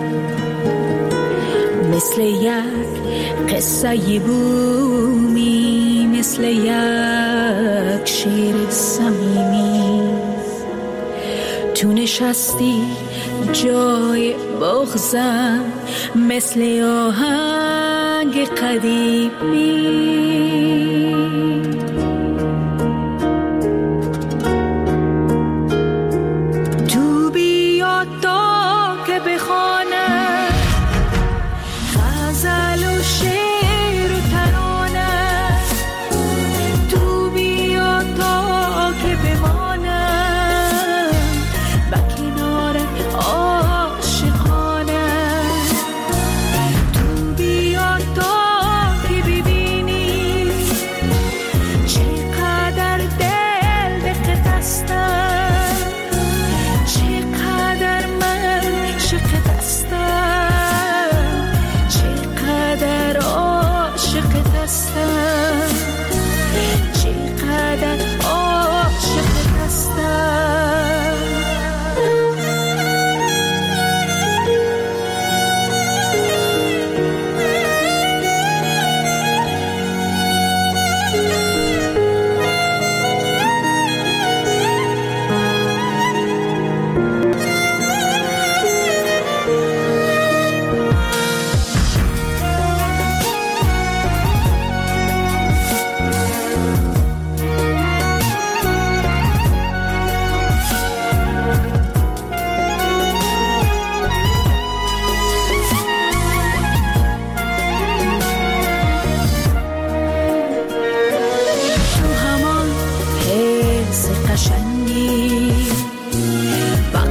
مثل یک قصه بومی، مثل یک شعر صمیمی، تو نشستی جای بغضم، مثل آهنگ قدیمی. تو بیا تا که بخوانم غزل و شعر و ترانه، تو بیا تا که بمانم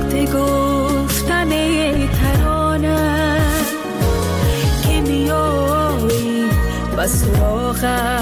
گفتن ترانه که میاد خر